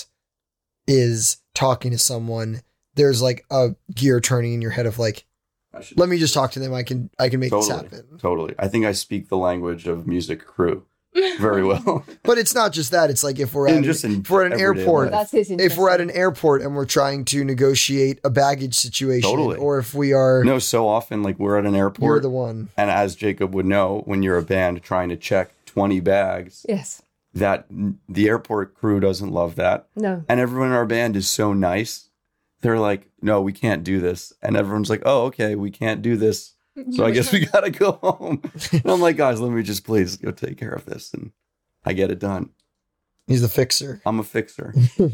is talking to someone. There's like a gear turning in your head of like, I should let me just talk to them. I can I can make totally, this happen. Totally. I think I speak the language of music crew very well. But it's not just that. It's like if we're at And just in if we're at an everyday airport, life. That's his if we're at an interesting. airport and we're trying to negotiate a baggage situation, Totally. or if we are, No, so often, like we're at an you're airport, the one. and as Jacob would know, when you're a band trying to check twenty bags, Yes. that the airport crew doesn't love that. No. And everyone in our band is so nice. They're like, no, we can't do this. And everyone's like, oh, okay, we can't do this. So I guess we got to go home. And I'm like, guys, let me just please go take care of this. And I get it done. He's the fixer. I'm a fixer.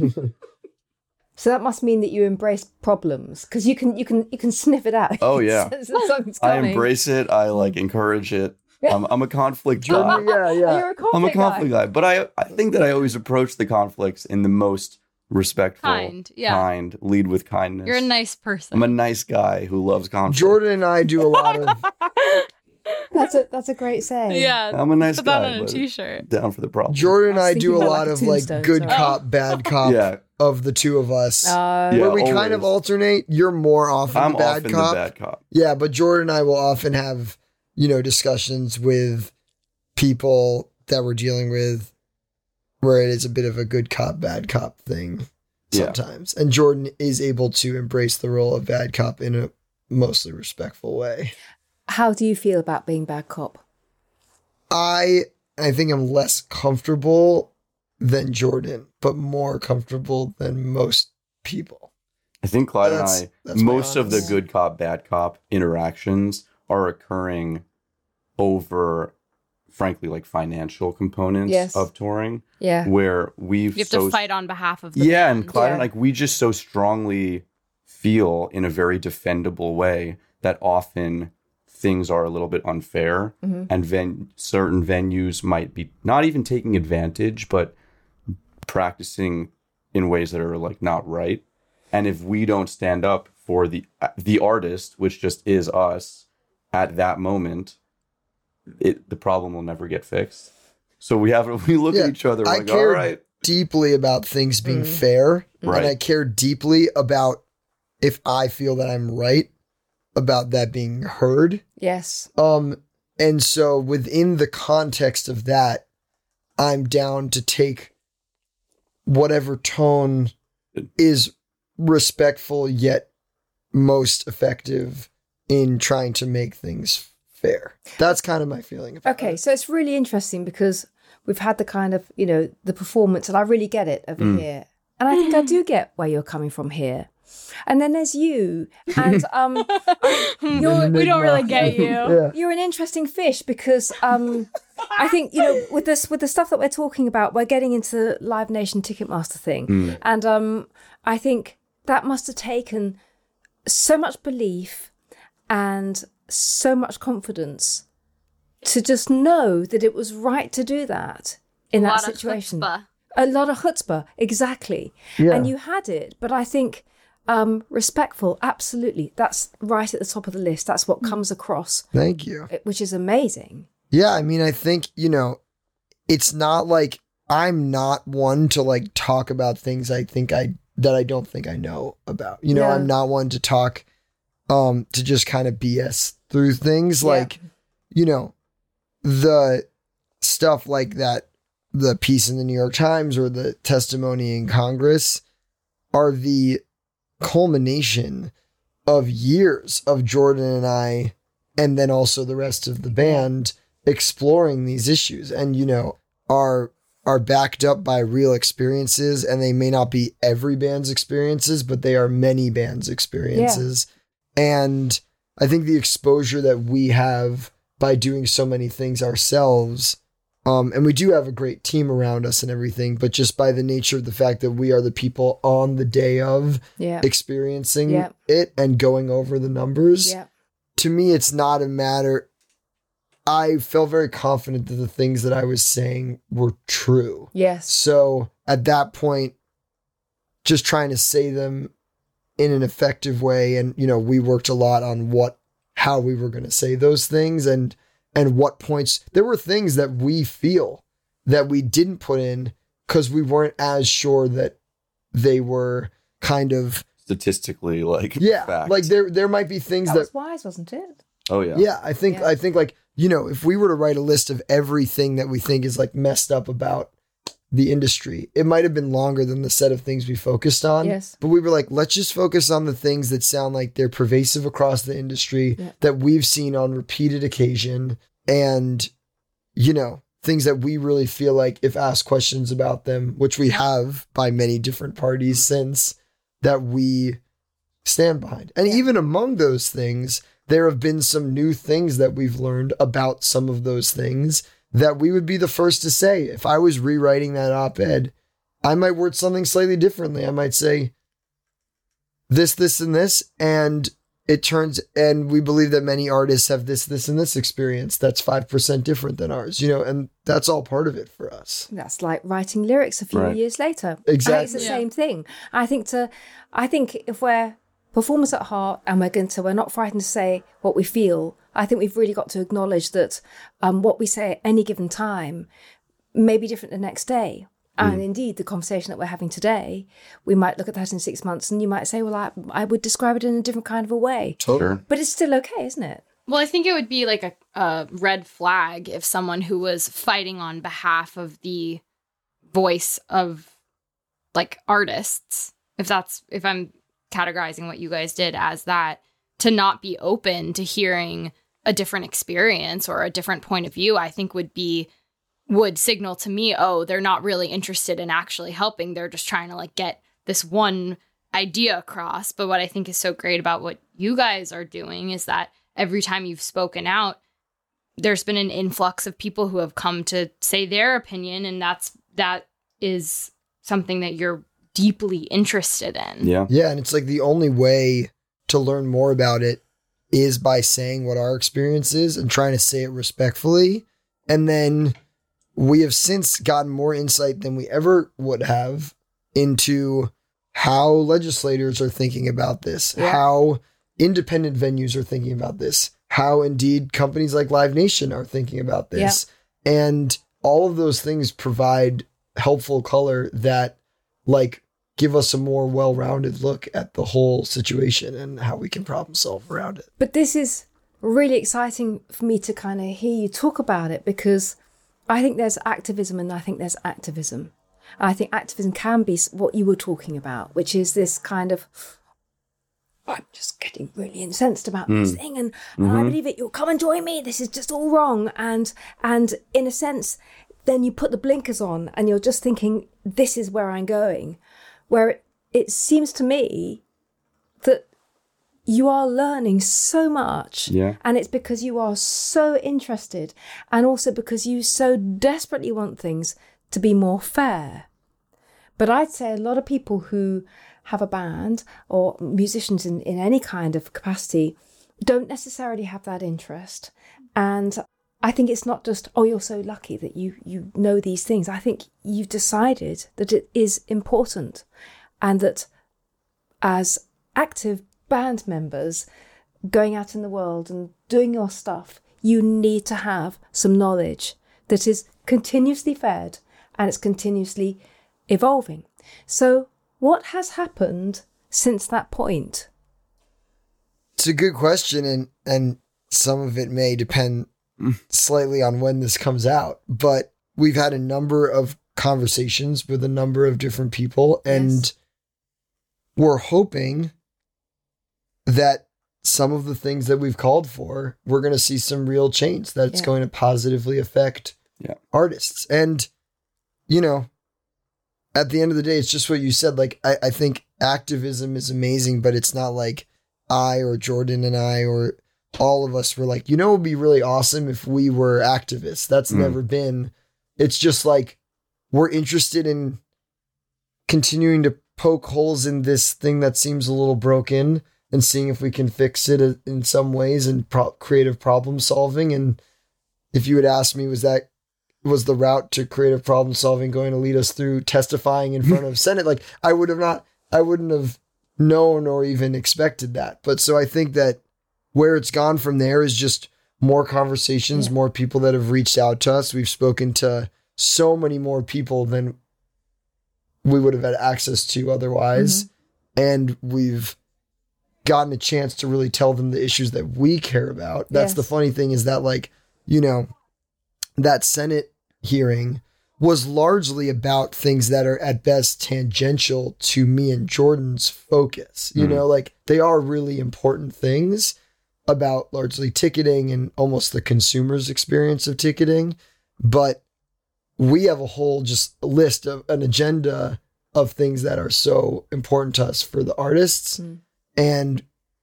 So that must mean that you embrace problems because you can you can you can sniff it out. Oh, yeah. Something's I coming. embrace it. I like encourage it. I'm, I'm a conflict guy. yeah, yeah. You're a conflict I'm a conflict guy. guy. But I, I think that I always approach the conflicts in the most respectful, Kind, yeah. kind, lead with kindness. You're a nice person. I'm a nice guy who loves conflict. Jordan and I do a lot of That's a that's a great saying. yeah. I'm a nice Put guy. that on a but t-shirt. Down for the problem. Jordan and I was I do a thinking about lot like a of like tombstone, good sorry. cop, bad cop Yeah. of the two of us. Uh, Yeah, where we kind of always. alternate. You're more often I'm the bad often cop. the bad cop. Yeah, but Jordan and I will often have, you know, discussions with people that we're dealing with where it is a bit of a good cop, bad cop thing Yeah. sometimes. And Jordan is able to embrace the role of bad cop in a mostly respectful way. How do you feel about being bad cop? I I think I'm less comfortable than Jordan, but more comfortable than most people. I think Clyde That's- and that's I, my most of the honest- good cop, bad cop interactions are occurring over, frankly, like financial components Yes. of touring, Yeah. where we've You have so to fight on behalf of the yeah, band. and Clyde and Yeah. like we just so strongly feel in a very defendable way that often things are a little bit unfair, Mhm. and ven- certain venues might be not even taking advantage, but practicing in ways that are like not right. And if we don't stand up for the the artist, which just is us, at that moment, it the problem will never get fixed. So we have we look Yeah, at each other I like, care all right, deeply about things being Mm. fair, Right. and I care deeply about if I feel that I'm right about that being heard. Yes. Um, and so within the context of that, I'm down to take whatever tone is respectful yet most effective in trying to make things fair. That's kind of my feeling about Okay, it. so it's really interesting because we've had the kind of, you know, the performance, and I really get it over Mm. here. And I think I do get where you're coming from here. And then there's you. And um, you're, we don't really get you. Yeah. you're an interesting fish because um, I think, you know, with this with the stuff that we're talking about, we're getting into the Live Nation Ticketmaster thing. Mm. And um, I think that must have taken so much belief and so much confidence to just know that it was right to do that in A that lot of situation. chutzpah. A lot of chutzpah, exactly. Yeah. And you had it, but I think um, respectful, absolutely. That's right at the top of the list. That's what comes across, Thank you. which is amazing. Yeah, I mean, I think, you know, it's not like I'm not one to like talk about things I think I that I don't think I know about. You know, Yeah. I'm not one to talk um to just kind of B S through things Yeah. like, you know, the stuff like that, the piece in the New York Times or the testimony in Congress are the culmination of years of Jordan and I, and then also the rest of the band exploring these issues, and you know are are backed up by real experiences, and they may not be every band's experiences, but they are many bands' experiences. And I think the exposure that we have by doing so many things ourselves, um, and we do have a great team around us and everything, but just by the nature of the fact that we are the people on the day of Yeah. experiencing Yeah. it and going over the numbers, Yeah. to me, it's not a matter. I felt very confident that the things that I was saying were true. Yes. So at that point, just trying to say them in an effective way. And, you know, we worked a lot on what, how we were going to say those things and, and what points. There were things that we feel that we didn't put in because we weren't as sure that they were kind of, statistically like yeah, fact. like there, there might be things That that, was wise, wasn't it? oh yeah, yeah, I think Yeah. I think like, you know, if we were to write a list of everything that we think is like messed up about the industry, it might have been longer than the set of things we focused on. Yes. But we were like, let's just focus on the things that sound like they're pervasive across the industry, Yeah. that we've seen on repeated occasion, and, you know, things that we really feel like if asked questions about them, which we have by many different parties since, that we stand behind. And Yeah. even among those things, there have been some new things that we've learned about some of those things that we would be the first to say. If I was rewriting that op-ed, I might word something slightly differently. I might say this, this, and this. And it turns, and we believe that many artists have this, this, and this experience that's five percent different than ours, you know, and that's all part of it for us. That's like writing lyrics a few Right. years later. Exactly. I think it's the Yeah. same thing. I think to, I think if we're performers at heart and we're going to, we're not frightened to say what we feel, I think we've really got to acknowledge that um, what we say at any given time may be different the next day. And indeed, the conversation that we're having today, we might look at that in six months and you might say, well, I, I would describe it in a different kind of a way. Sure. But it's still okay, isn't it? Well, I think it would be like a, a red flag if someone who was fighting on behalf of the voice of like artists, if that's, if I'm categorizing what you guys did as that, to not be open to hearing a different experience or a different point of view, I think would be, would signal to me, oh, they're not really interested in actually helping. They're just trying to like get this one idea across. But what I think is so great about what you guys are doing is that every time you've spoken out, there's been an influx of people who have come to say their opinion. And that's, that is something that you're deeply interested in. Yeah. Yeah. And it's like the only way to learn more about it is by saying what our experience is and trying to say it respectfully. And then we have since gotten more insight than we ever would have into how legislators are thinking about this, Yeah. how independent venues are thinking about this, how indeed companies like Live Nation are thinking about this. And all of those things provide helpful color that like give us a more well-rounded look at the whole situation and how we can problem solve around it. But this is really exciting for me to kind of hear you talk about it, because I think there's activism and I think there's activism. I think activism can be what you were talking about, which is this kind of, I'm just getting really incensed about mm. this thing and mm-hmm. I believe it, you'll come and join me, this is just all wrong. And and in a sense, then you put the blinkers on and you're just thinking, this is where I'm going. Where it, it seems to me that you are learning so much. Yeah. And it's because you are so interested and also because you so desperately want things to be more fair. But I'd say a lot of people who have a band or musicians in, in any kind of capacity don't necessarily have that interest. And I think it's not just, oh, you're so lucky that you, you know these things. I think you've decided that it is important and that as active band members going out in the world and doing your stuff, you need to have some knowledge that is continuously fed and it's continuously evolving. So what has happened since that point? It's a good question, and and some of it may depend slightly on when this comes out, but we've had a number of conversations with a number of different people, and yes. we're hoping that some of the things that we've called for, we're going to see some real change, that it's yeah. going to positively affect yeah. artists. And, you know, at the end of the day, it's just what you said. Like, I, I think activism is amazing, but it's not like I or Jordan and I or all of us were like, you know, it would be really awesome if we were activists. That's mm. never been. It's just like, we're interested in continuing to poke holes in this thing that seems a little broken and seeing if we can fix it in some ways and pro- creative problem solving. And if you had asked me, was that, was the route to creative problem solving going to lead us through testifying in front of Senate? Like, I would have not, I wouldn't have known or even expected that. But so I think that where it's gone from there is just more conversations, yeah. more people that have reached out to us. We've spoken to so many more people than we would have had access to otherwise. Mm-hmm. And we've gotten a chance to really tell them the issues that we care about. That's yes. the funny thing is that, like, you know, that Senate hearing was largely about things that are at best tangential to me and Jordan's focus. You mm. know, like, they are really important things about largely ticketing and almost the consumer's experience of ticketing. But we have a whole just list of an agenda of things that are so important to us for the artists. Mm. And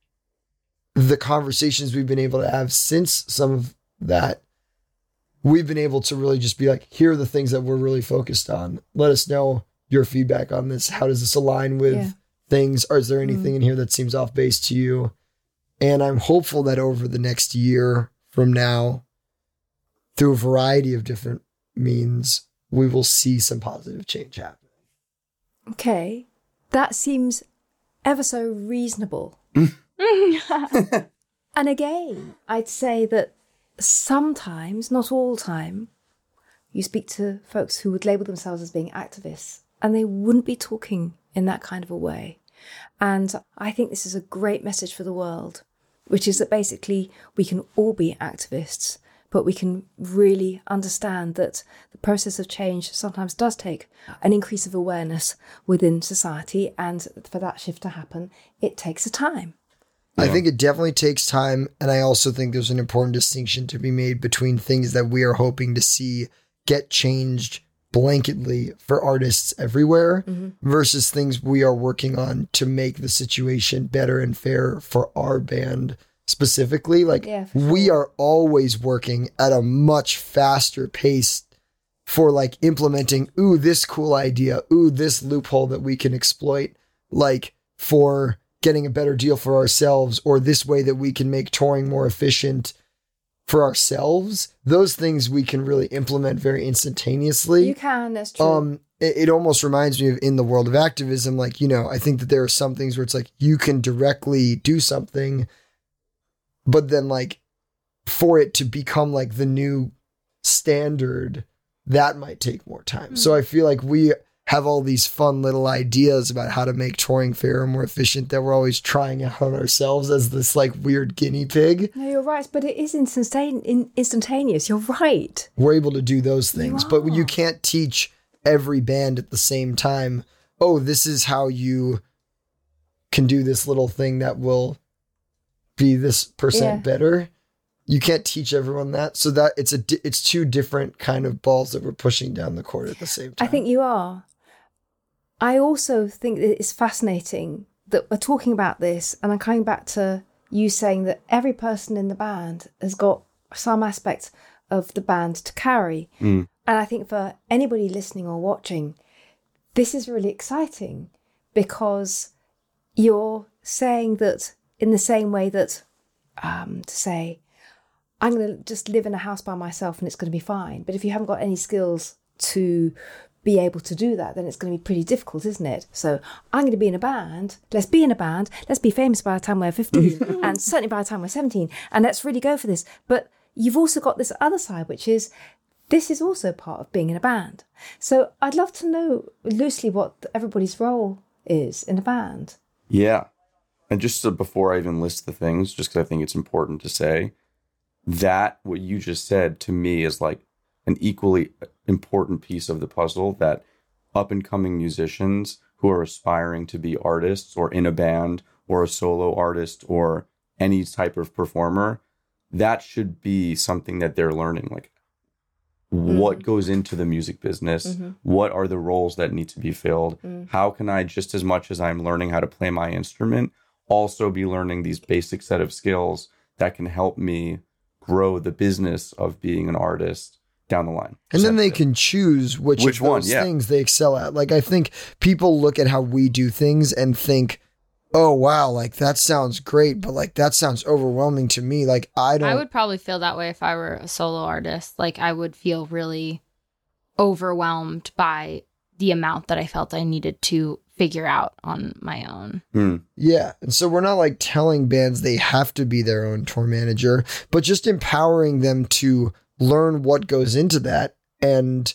the conversations we've been able to have since some of that, we've been able to really just be like, here are the things that we're really focused on. Let us know your feedback on this. How does this align with yeah. things? Or is there anything mm. in here that seems off base to you? And I'm hopeful that over the next year from now, through a variety of different means, we will see some positive change happen. Okay. That seems ever so reasonable. And again, I'd say that sometimes, not all the time, you speak to folks who would label themselves as being activists, and they wouldn't be talking in that kind of a way. And I think this is a great message for the world, which is that basically we can all be activists, but we can really understand that the process of change sometimes does take an increase of awareness within society, and for that shift to happen, it takes a time. I think it definitely takes time, and I also think there's an important distinction to be made between things that we are hoping to see get changed blanketly for artists everywhere mm-hmm. versus things we are working on to make the situation better and fairer for our band specifically. Like, yeah, sure. We are always working at a much faster pace for like implementing, ooh, this cool idea, ooh, this loophole that we can exploit, like for getting a better deal for ourselves, or this way that we can make touring more efficient for ourselves. Those things we can really implement very instantaneously. You can, that's true. Um, it, it almost reminds me of in the world of activism, like, you know, I think that there are some things where it's like you can directly do something, but then like for it to become like the new standard, that might take more time. Mm-hmm. So I feel like we have all these fun little ideas about how to make touring fairer and more efficient that we're always trying out on ourselves as this like weird guinea pig. No, you're right, but it is instan- in- instantaneous. You're right. We're able to do those things, you but you can't teach every band at the same time, oh, this is how you can do this little thing that will be this percent yeah. better. You can't teach everyone that. So that it's a di- it's two different kind of balls that we're pushing down the court at the same time. I think you are. I also think that it's fascinating that we're talking about this, and I'm coming back to you saying that every person in the band has got some aspect of the band to carry. Mm. And I think for anybody listening or watching, this is really exciting because you're saying that in the same way that um, to say, I'm going to just live in a house by myself and it's going to be fine. But if you haven't got any skills to be able to do that, then it's going to be pretty difficult, isn't it? So I'm going to be in a band. Let's be in a band. Let's be famous by the time we're fifteen and certainly by the time we're seventeen. And let's really go for this. But you've also got this other side, which is this is also part of being in a band. So I'd love to know loosely what everybody's role is in a band. Yeah. And just so before I even list the things, just because I think it's important to say, that what you just said to me is like an equally important piece of the puzzle, that up and coming musicians who are aspiring to be artists or in a band or a solo artist or any type of performer, that should be something that they're learning. Like mm-hmm. what goes into the music business? Mm-hmm. What are the roles that need to be filled? Mm. How can I, just as much as I'm learning how to play my instrument, also be learning these basic set of skills that can help me grow the business of being an artist down the line. And then they can choose which, which of those one, yeah. things they excel at. Like, I think people look at how we do things and think, oh, wow, like that sounds great, but like that sounds overwhelming to me. Like, I don't. I would probably feel that way if I were a solo artist. Like, I would feel really overwhelmed by the amount that I felt I needed to figure out on my own. Mm. Yeah. And so we're not like telling bands they have to be their own tour manager, but just empowering them to learn what goes into that and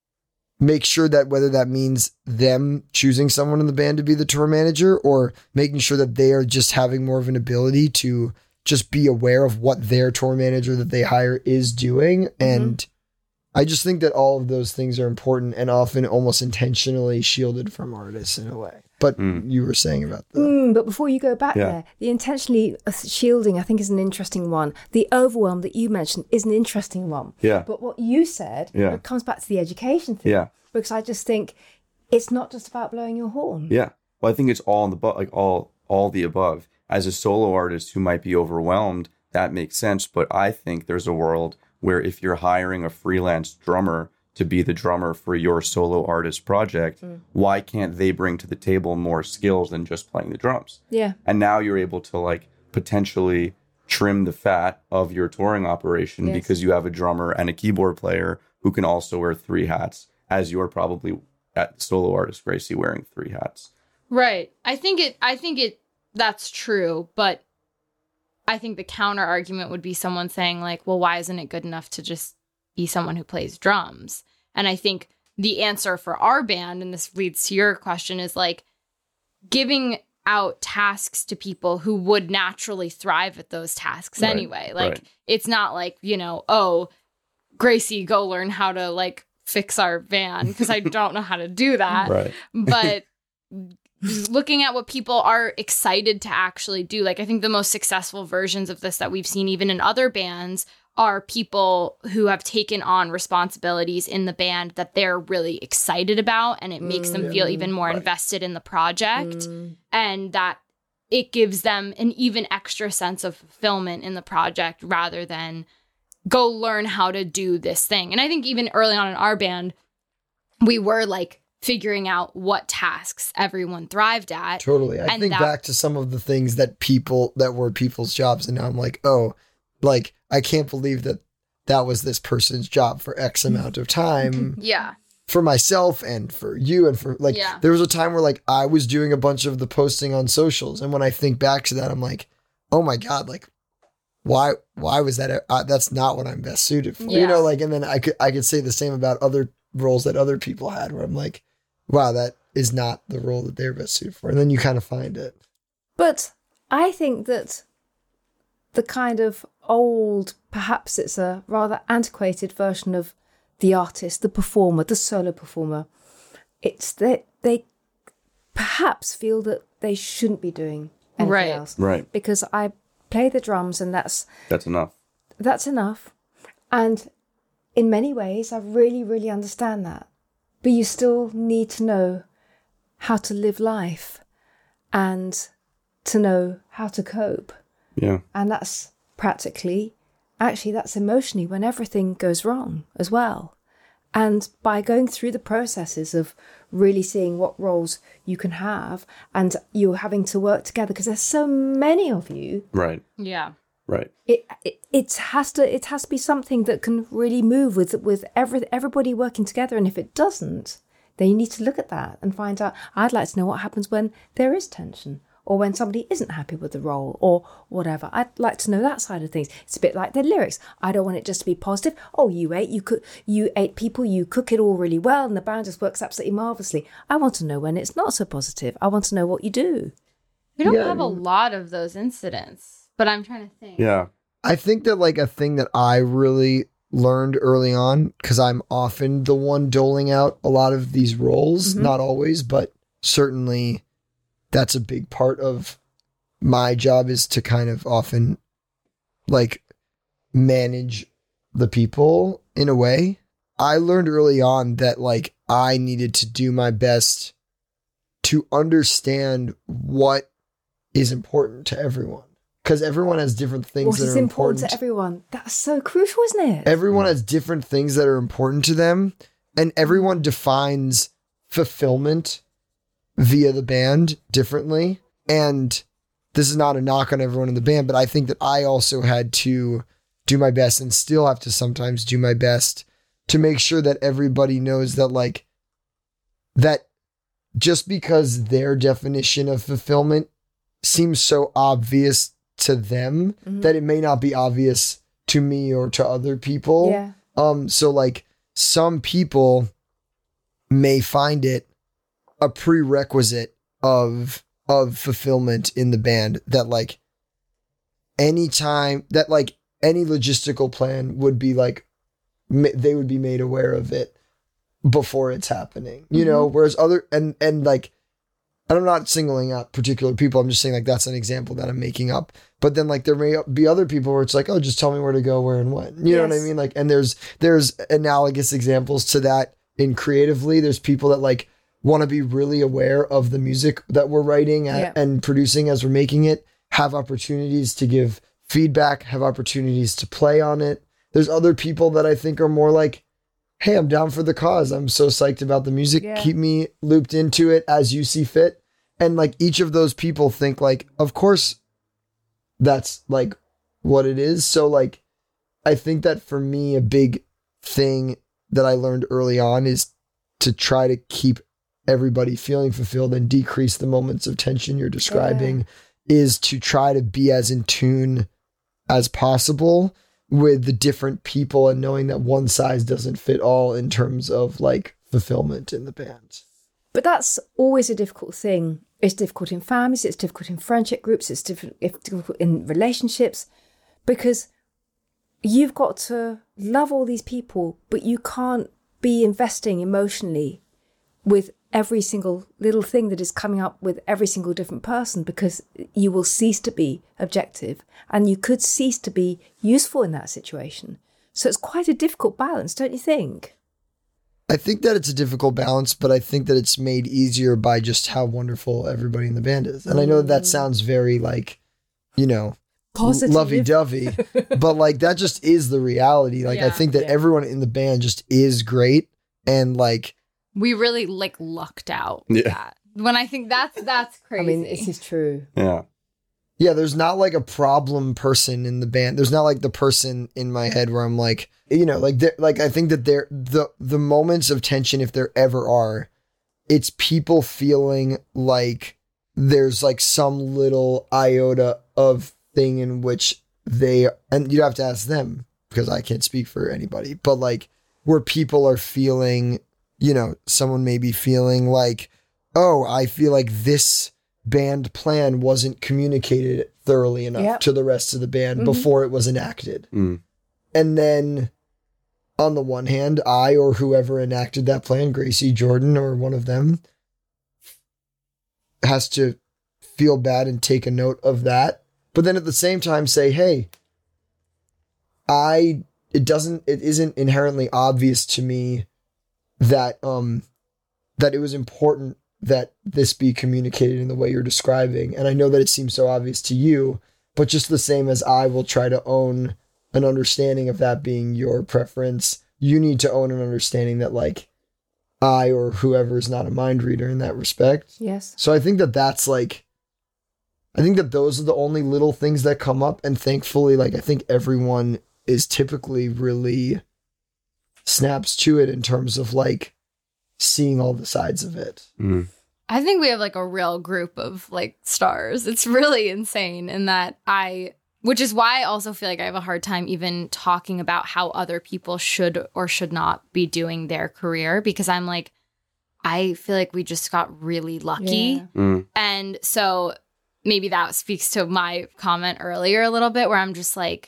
make sure that whether that means them choosing someone in the band to be the tour manager or making sure that they are just having more of an ability to just be aware of what their tour manager that they hire is doing. Mm-hmm. And I just think that all of those things are important and often almost intentionally shielded from artists in a way. But mm. you were saying about that. Mm, but before you go back yeah. there, the intentionally shielding, I think, is an interesting one. The overwhelm that you mentioned is an interesting one. Yeah. But what you said, yeah. it comes back to the education thing. Yeah. Because I just think it's not just about blowing your horn. Yeah. Well, I think it's all in the bu- like all all the above. As a solo artist who might be overwhelmed, that makes sense. But I think there's a world where if you're hiring a freelance drummer to be the drummer for your solo artist project, mm. why can't they bring to the table more skills than just playing the drums? Yeah. And now you're able to like potentially trim the fat of your touring operation Yes. because you have a drummer and a keyboard player who can also wear three hats, as you're probably at solo artist Gracie wearing three hats. Right. I think it, I think it, that's true, but I think the counter argument would be someone saying like, well, why isn't it good enough to just be someone who plays drums? And I think the answer for our band, and this leads to your question, is like giving out tasks to people who would naturally thrive at those tasks Right, anyway. Like, right. it's not like, you know, oh, Gracie, go learn how to like fix our van, because I don't know how to do that. Right. But looking at what people are excited to actually do, like I think the most successful versions of this that we've seen even in other bands are people who have taken on responsibilities in the band that they're really excited about, and it makes them feel even more Right. invested in the project, Mm. and that it gives them an even extra sense of fulfillment in the project rather than go learn how to do this thing. And I think even early on in our band, we were like figuring out what tasks everyone thrived at. Totally. I And think that- back to some of the things that people that were people's jobs, and now I'm like, oh, like I can't believe that that was this person's job for X amount of time Yeah. for myself and for you and for like. Yeah. There was a time where like I was doing a bunch of the posting on socials, and when I think back to that, I'm like, oh my god, like why why was that? Uh, that's not what I'm best suited for, you Yeah. know. Like, and then I could I could say the same about other roles that other people had, where I'm like, wow, that is not the role that they're best suited for. And then you kind of find it. But I think that the kind of old, perhaps it's a rather antiquated version of the artist, the performer, the solo performer, it's that they perhaps feel that they shouldn't be doing anything Right. else. Right. Because I play the drums and that's That's enough. that's enough. And in many ways, I really, really understand that. But you still need to know how to live life and to know how to cope. Yeah. And that's practically, actually, that's emotionally when everything goes wrong as well. And by going through the processes of really seeing what roles you can have, and you're having to work together because there's so many of you, Right. Yeah. Right. it, it it has to it has to be something that can really move with with every everybody working together. And if it doesn't, then you need to look at that and find out. I'd like to know what happens when there is tension, or when somebody isn't happy with the role, or whatever. I'd like to know that side of things. It's a bit like the lyrics. I don't want it just to be positive. Oh, you ate, you cook, you ate people, you cook it all really well, and the band just works absolutely marvelously. I want to know when it's not so positive. I want to know what you do. We don't Yeah, I have a mean- lot of those incidents, but I'm trying to think. Yeah. I think that like a thing that I really learned early on, because I'm often the one doling out a lot of these roles, Mhm. not always, but certainly that's a big part of my job, is to kind of often like manage the people in a way. I learned early on that like I needed to do my best to understand what is important to everyone, because everyone has different things What that is are important important. to everyone? That's so crucial, isn't it? Everyone has different things that are important to them, and everyone defines fulfillment via the band differently. And this is not a knock on everyone in the band, but I think that I also had to do my best, and still have to sometimes do my best, to make sure that everybody knows that like that just because their definition of fulfillment seems so obvious to them, Mhm. that it may not be obvious to me or to other people. Yeah. Um, so like some people may find it a prerequisite of of fulfillment in the band, that like anytime that like any logistical plan would be like ma- they would be made aware of it before it's happening, you know, whereas other and and like, and I'm not singling out particular people, I'm just saying like that's an example that I'm making up. But then like there may be other people where it's like, oh, just tell me where to go, where and when. You know what I Yes. mean? Like, and there's there's analogous examples to that in creatively. There's people that like want to be really aware of the music that we're writing a- Yeah. and producing as we're making it, have opportunities to give feedback, have opportunities to play on it. There's other people that I think are more like, hey, I'm down for the cause. I'm so psyched about the music. Yeah. Keep me looped into it as you see fit. And like each of those people think like, of course, that's like what it is. So like, I think that for me, a big thing that I learned early on is to try to keep everybody feeling fulfilled and decrease the moments of tension you're describing, yeah. is to try to be as in tune as possible with the different people and knowing that one size doesn't fit all in terms of like fulfillment in the band. But that's always a difficult thing. It's difficult in families, it's difficult in friendship groups, it's difficult in relationships, because you've got to love all these people, but you can't be investing emotionally with every single little thing that is coming up with every single different person, because you will cease to be objective and you could cease to be useful in that situation. So it's quite a difficult balance, don't you think? I think that it's a difficult balance, but I think that it's made easier by just how wonderful everybody in the band is. And I know that, that sounds very like, you know, positive, lovey-dovey, but like that just is the reality. Like yeah, I think that yeah. everyone in the band just is great, and like we really like lucked out with yeah. that. When I think that's that's crazy. I mean, this is true. Yeah. Yeah, there's not like a problem person in the band. There's not like the person in my head where I'm like, you know, like like I think that there the the moments of tension, if there ever are, it's people feeling like there's like some little iota of thing in which they, and you have to ask them because I can't speak for anybody, but like where people are feeling, you know, someone may be feeling like, oh, I feel like this band plan wasn't communicated thoroughly enough yep. to the rest of the band mm-hmm. before it was enacted. Mm. And then on the one hand, I or whoever enacted that plan, Gracie, Jordan, or one of them, has to feel bad and take a note of that. But then at the same time say, hey, I, it doesn't, it isn't inherently obvious to me that, um, that it was important that this be communicated in the way you're describing. And I know that it seems so obvious to you, but just the same as I will try to own an understanding of that being your preference, you need to own an understanding that like I or whoever is not a mind reader in that respect. Yes. So I think that that's like, I think that those are the only little things that come up. And thankfully, like, I think everyone is typically really snaps to it in terms of like seeing all the sides of it. Mm. I think we have like a real group of like stars. It's really insane in that I, which is why I also feel like I have a hard time even talking about how other people should or should not be doing their career, because I'm like, I feel like we just got really lucky. Yeah. Mm. And so maybe that speaks to my comment earlier a little bit, where I'm just like,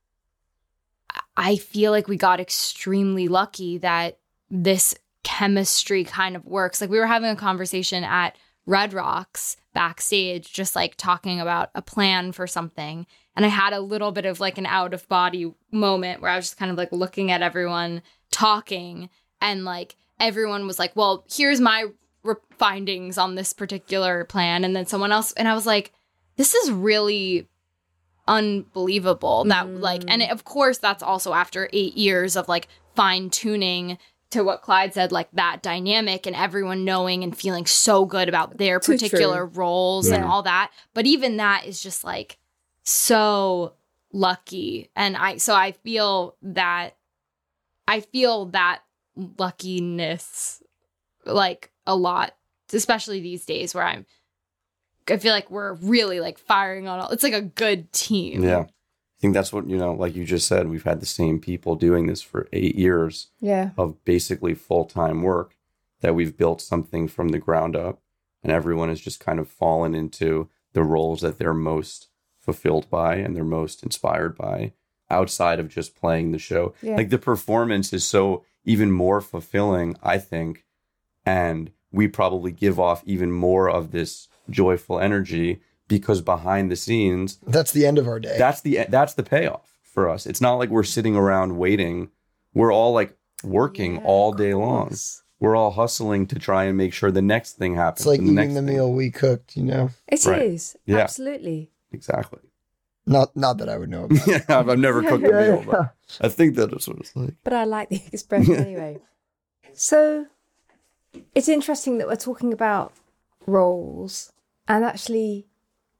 I feel like we got extremely lucky that this chemistry kind of works. Like we were having a conversation at Red Rocks backstage, just like talking about a plan for something. And I had a little bit of like an out of body moment where I was just kind of like looking at everyone talking, and like everyone was like, well, here's my re- findings on this particular plan. And then someone else, and I was like, this is really unbelievable that mm. like, and of course that's also after eight years of like fine tuning to what Clyde said, like that dynamic and everyone knowing and feeling so good about their Too particular true. roles yeah. and all that. But even that is just like so lucky. And I, so I feel that, I feel that luckiness like a lot, especially these days where I'm, I feel like we're really like firing on all, it's like a good team. Yeah. I think that's what, you know, like you just said, we've had the same people doing this for eight years yeah. of basically full-time work, that we've built something from the ground up, and everyone has just kind of fallen into the roles that they're most fulfilled by and they're most inspired by outside of just playing the show. Yeah. Like the performance is so even more fulfilling, I think, and we probably give off even more of this joyful energy because behind the scenes, that's the end of our day. That's the that's the payoff for us. It's not like we're sitting around waiting. We're all like working yeah, all day long. We're all hustling to try and make sure the next thing happens. It's like the eating next the thing. meal we cooked, you know? It Right. is. Yeah. Absolutely. Exactly. Not not that I would know about. Yeah, I've I've never cooked a Yeah, meal, yeah. but I think that is what it's like. But I like the expression anyway. So it's interesting that we're talking about roles, and actually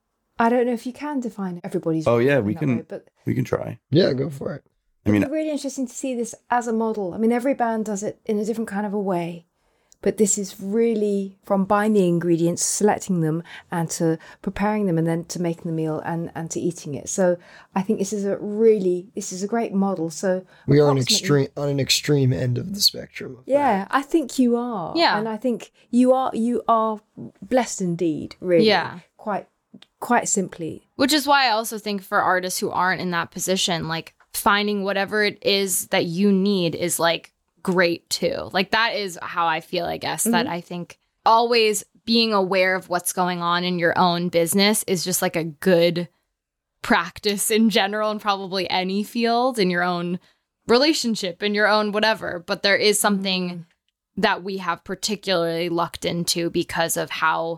I don't know if you can define everybody's. Oh yeah, in we that can. way, but We can try. Yeah, go for it. I mean, it'd be really interesting to see this as a model. I mean, every band does it in a different kind of a way, but this is really from buying the ingredients, selecting them, and to preparing them, and then to making the meal and, and to eating it. So I think this is a really this is a great model. So We are an approximately- extreme on an extreme end of the spectrum. Of Yeah, I think you are. Yeah. and I think you are you are blessed indeed. Really. Yeah. Quite quite simply. Which is why I also think for artists who aren't in that position, like finding whatever it is that you need is like great too. Like that is how I feel, I guess, that I think always being aware of what's going on in your own business is just like a good practice in general, and probably any field, in your own relationship, in your own whatever. But there is something that we have particularly lucked into because of how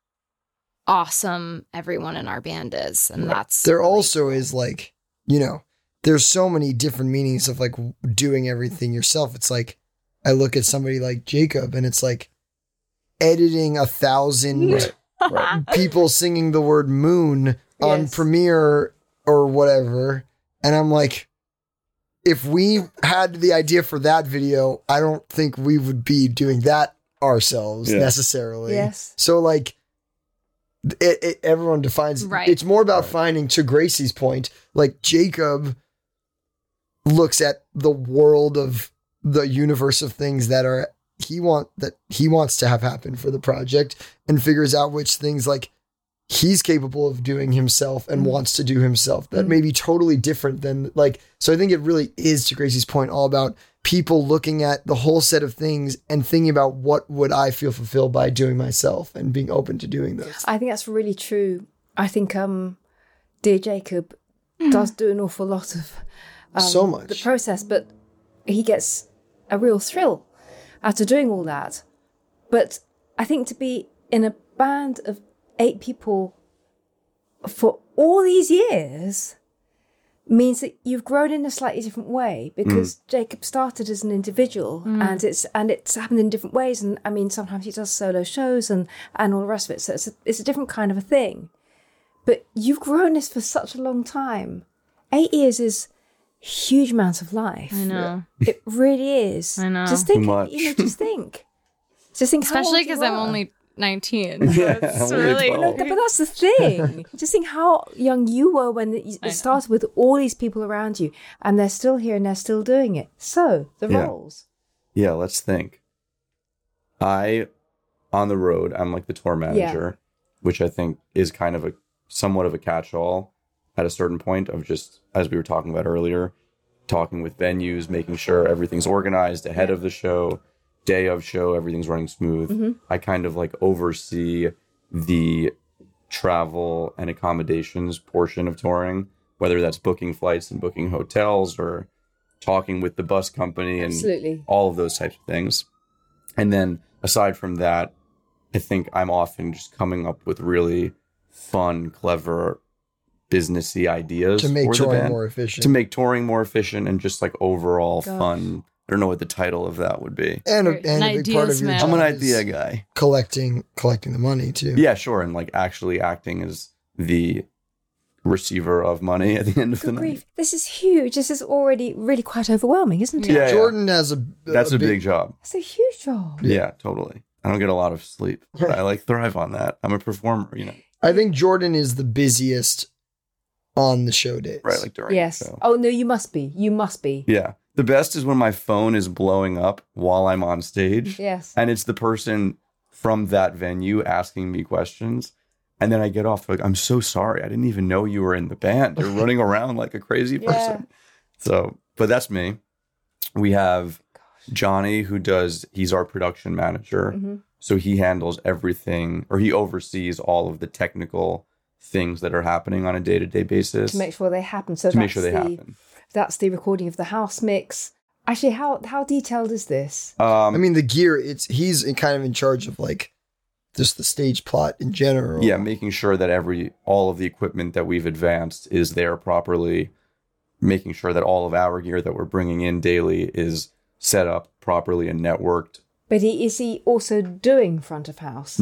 awesome everyone in our band is. And that's There really also cool. is like, you know, there's so many different meanings of like doing everything yourself. It's like, I look at somebody like Jacob and it's like editing a thousand people singing the word moon on Yes. Premiere or whatever. And I'm like, if we had the idea for that video, I don't think we would be doing that ourselves Yeah. necessarily. Yes. So like, it, it, everyone defines Right. It's more about Right. finding, to Gracie's point, like Jacob looks at the world of the universe of things that are he want that he wants to have happen for the project, and figures out which things like he's capable of doing himself and Mm. wants to do himself that Mm. may be totally different than like. So I think it really is, to Gracie's point, all about people looking at the whole set of things and thinking about what would I feel fulfilled by doing myself, and being open to doing those. I think that's really true. I think um dear Jacob does do an awful lot of um, So much. the process, but he gets a real thrill out of doing all that. But I think to be in a band of eight people for all these years means that you've grown in a slightly different way, because Jacob started as an individual and it's and it's happened in different ways. And I mean, sometimes he does solo shows and, and all the rest of it. So it's a, it's a different kind of a thing. But you've grown this for such a long time. Eight years is a huge amount of life. I know. It really is. I know. Just think, Too much. you know, just think. Just think, how Especially old you because I'm are. only nineteen. So Yeah, it's only really twelve. No, but that's the thing. Just think how young you were when it I know. started with all these people around you, and they're still here and they're still doing it. So the Yeah. roles. Yeah, let's think. I, on the road, I'm like the tour manager, which I think is kind of a somewhat of a catch-all at a certain point of just, as we were talking about earlier, talking with venues, making sure everything's organized ahead of the show, day of show, everything's running smooth. Mm-hmm. I kind of like oversee the travel and accommodations portion of touring, whether that's booking flights and booking hotels or talking with the bus company and Absolutely. all of those types of things. And then aside from that, I think I'm often just coming up with really fun, clever, businessy ideas To make for the touring band. more efficient. To make touring more efficient and just like overall Gosh. fun. I don't know what the title of that would be. and a, An and a big part of ideas your man. job I'm an is idea guy. collecting collecting the money too. Yeah, sure. And like actually acting as the receiver of money at the end of the Good night. grief. This is huge. This is already really quite overwhelming, isn't it? Yeah, yeah. Jordan has a That's a big job. It's a huge job. Yeah, totally. I don't get a lot of sleep, but I like thrive on that. I'm a performer, you know. I think Jordan is the busiest on the show days. Right, like during Yes. the show. Oh no, you must be. You must be. Yeah. The best is when my phone is blowing up while I'm on stage. Yes. And it's the person from that venue asking me questions. And then I get off like, I'm so sorry. I didn't even know you were in the band. You're running around like a crazy Yeah. person. So, but that's me. We have Johnny, who does, he's our production manager. Mm-hmm. So he handles everything, or he oversees all of the technical things that are happening on a day-to-day basis To make sure they happen. So to make that's sure they the, happen. That's the recording of the house mix. Actually, how how detailed is this? Um, I mean, the gear. It's he's in- kind of in charge of like just the stage plot in general. yeah, making sure that every all of the equipment that we've advanced is there properly, making sure that all of our gear that we're bringing in daily is set up properly and networked. But he is he also doing front of house? No,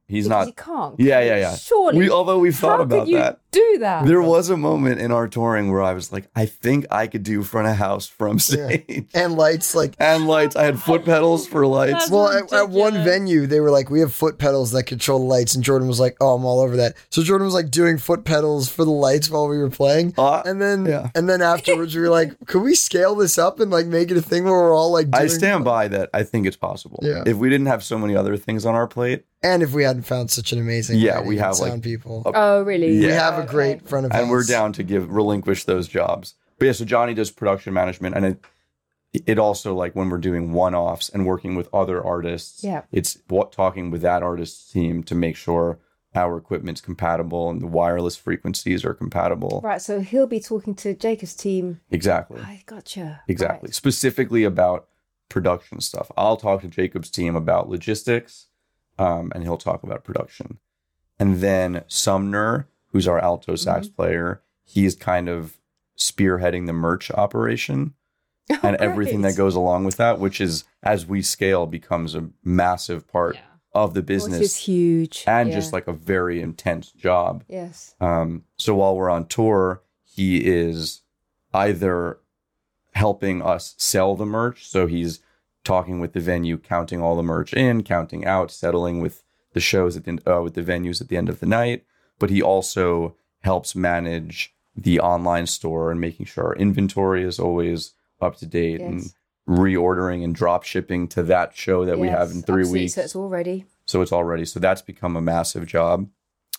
He's because not. he can't. Yeah, yeah, yeah. Surely. We, although we've thought How about could you that. do that? There was a moment in our touring where I was like, I think I could do front of house from stage. Yeah. And lights, like, And lights. I had foot pedals for lights. That's well, at, at one ridiculous. venue, they were like, we have foot pedals that control the lights. And Jordan was like, oh, I'm all over that. So Jordan was like doing foot pedals for the lights while we were playing. Uh, And then, yeah. and then afterwards, we were like, could we scale this up and like make it a thing where we're all like doing I stand by that. I think it's possible. Yeah. If we didn't have so many other things on our plate, And if we hadn't found such an amazing Yeah, lighting we and have, sound like, people. a- Oh, really? Yeah. We have a Okay. great front of house. and we're down to give relinquish those jobs. But yeah, so Johnny does production management, and it it also, like, when we're doing one-offs and working with other artists, Yeah. it's what talking with that artist's team to make sure our equipment's compatible and the wireless frequencies are compatible. Right, so he'll be talking to Jacob's team. Exactly. I gotcha. Exactly. Right. Specifically about production stuff. I'll talk to Jacob's team about logistics, um, and he'll talk about production. And then Sumner, who's our alto sax player, he's kind of spearheading the merch operation and everything Right. that goes along with that, which is, as we scale, becomes a massive part Yeah. of the Which business is huge. and Yeah. just like a very intense job. Yes. Um, so while we're on tour, he is either helping us sell the merch. So he's talking with the venue, counting all the merch in, counting out, settling with the shows at the uh, with the venues at the end of the night. But he also helps manage the online store and making sure our inventory is always up to date Yes. and reordering and drop shipping to that show that we have Yes, in three absolutely. weeks. So it's all ready. So it's all ready. So that's become a massive job.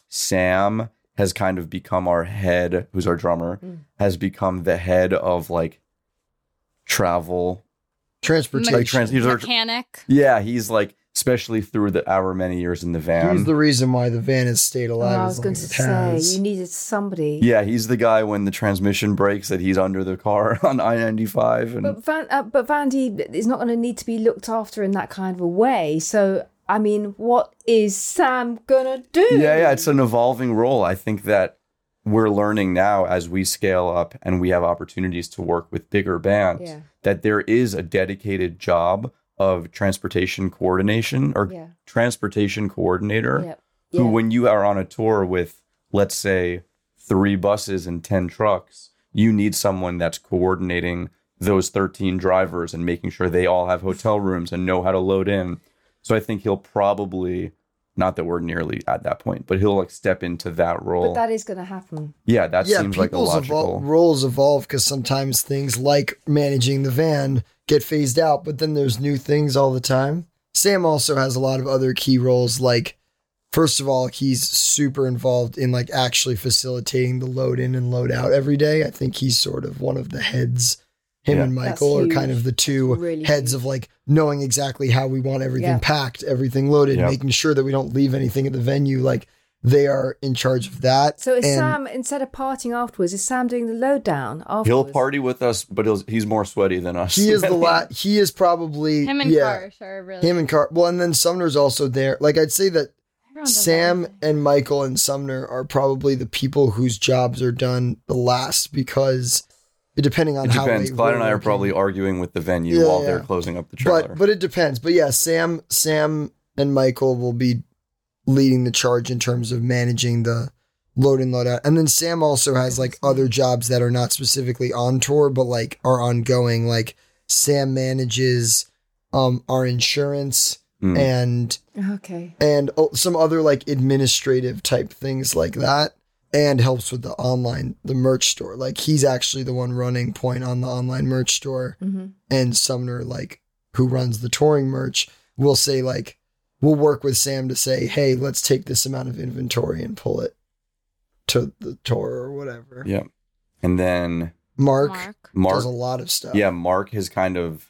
Sam has kind of become our head, who's our drummer, Mm. has become the head of like travel. Transportation. Like trans- he's our- Mechanic. yeah, he's like, especially through the our many years in the van. He's the reason why the van has stayed Oh, alive. I as was long going to as it say, has. you needed somebody. yeah, he's the guy when the transmission breaks that he's under the car on I ninety-five. And But Van, uh, but Vandy is not going to need to be looked after in that kind of a way. So, I mean, what is Sam gonna do? yeah, yeah, it's an evolving role. I think that we're learning now as we scale up and we have opportunities to work with bigger bands Yeah. that there is a dedicated job of transportation coordination or Yeah. transportation coordinator Yeah. who, Yeah. when you are on a tour with, let's say, three buses and ten trucks, you need someone that's coordinating those thirteen drivers and making sure they all have hotel rooms and know how to load in. So I think he'll probably, not that we're nearly at that point, but he'll like step into that role. But that is going to happen. yeah, that yeah, seems like a people's logical. evol- roles evolve because sometimes things like managing the van get phased out, but then there's new things all the time. Sam also has a lot of other key roles. Like, first of all, he's super involved in like actually facilitating the load in and load out every day. I think he's sort of one of the heads. Him Yeah. and Michael That's are kind huge. of the two That's really heads huge. of like knowing exactly how we want everything Yeah. packed, everything loaded, Yeah. making sure that we don't leave anything at the venue. Like, they are in charge of that. So is And- Sam, instead of partying afterwards, is Sam doing the load down afterwards? He'll party with us, but he'll, he's more sweaty than us. He is the la- He is probably Him and yeah. Karsh are really. Him and Car. Well, and then Sumner's also there. Like, I'd say that Everyone does Sam everything. and Michael and Sumner are probably the people whose jobs are done the last because, depending on It how depends. they Clyde and I are work probably and- arguing with the venue Yeah, while yeah. they're closing up the trailer. But but it depends. But yeah, Sam Sam and Michael will be leading the charge in terms of managing the load in, load out. And then Sam also has like other jobs that are not specifically on tour, but like are ongoing. Like Sam manages um our insurance Mm. and Okay. and oh, some other like administrative type things like that, and helps with the online the merch store. Like, he's actually the one running point on the online merch store, Mm-hmm. and Sumner, like, who runs the touring merch, will say like, we'll work with Sam to say, hey, let's take this amount of inventory and pull it to the tour or whatever. yeah. And then Mark, Mark. Mark, does a lot of stuff. yeah, Mark has kind of,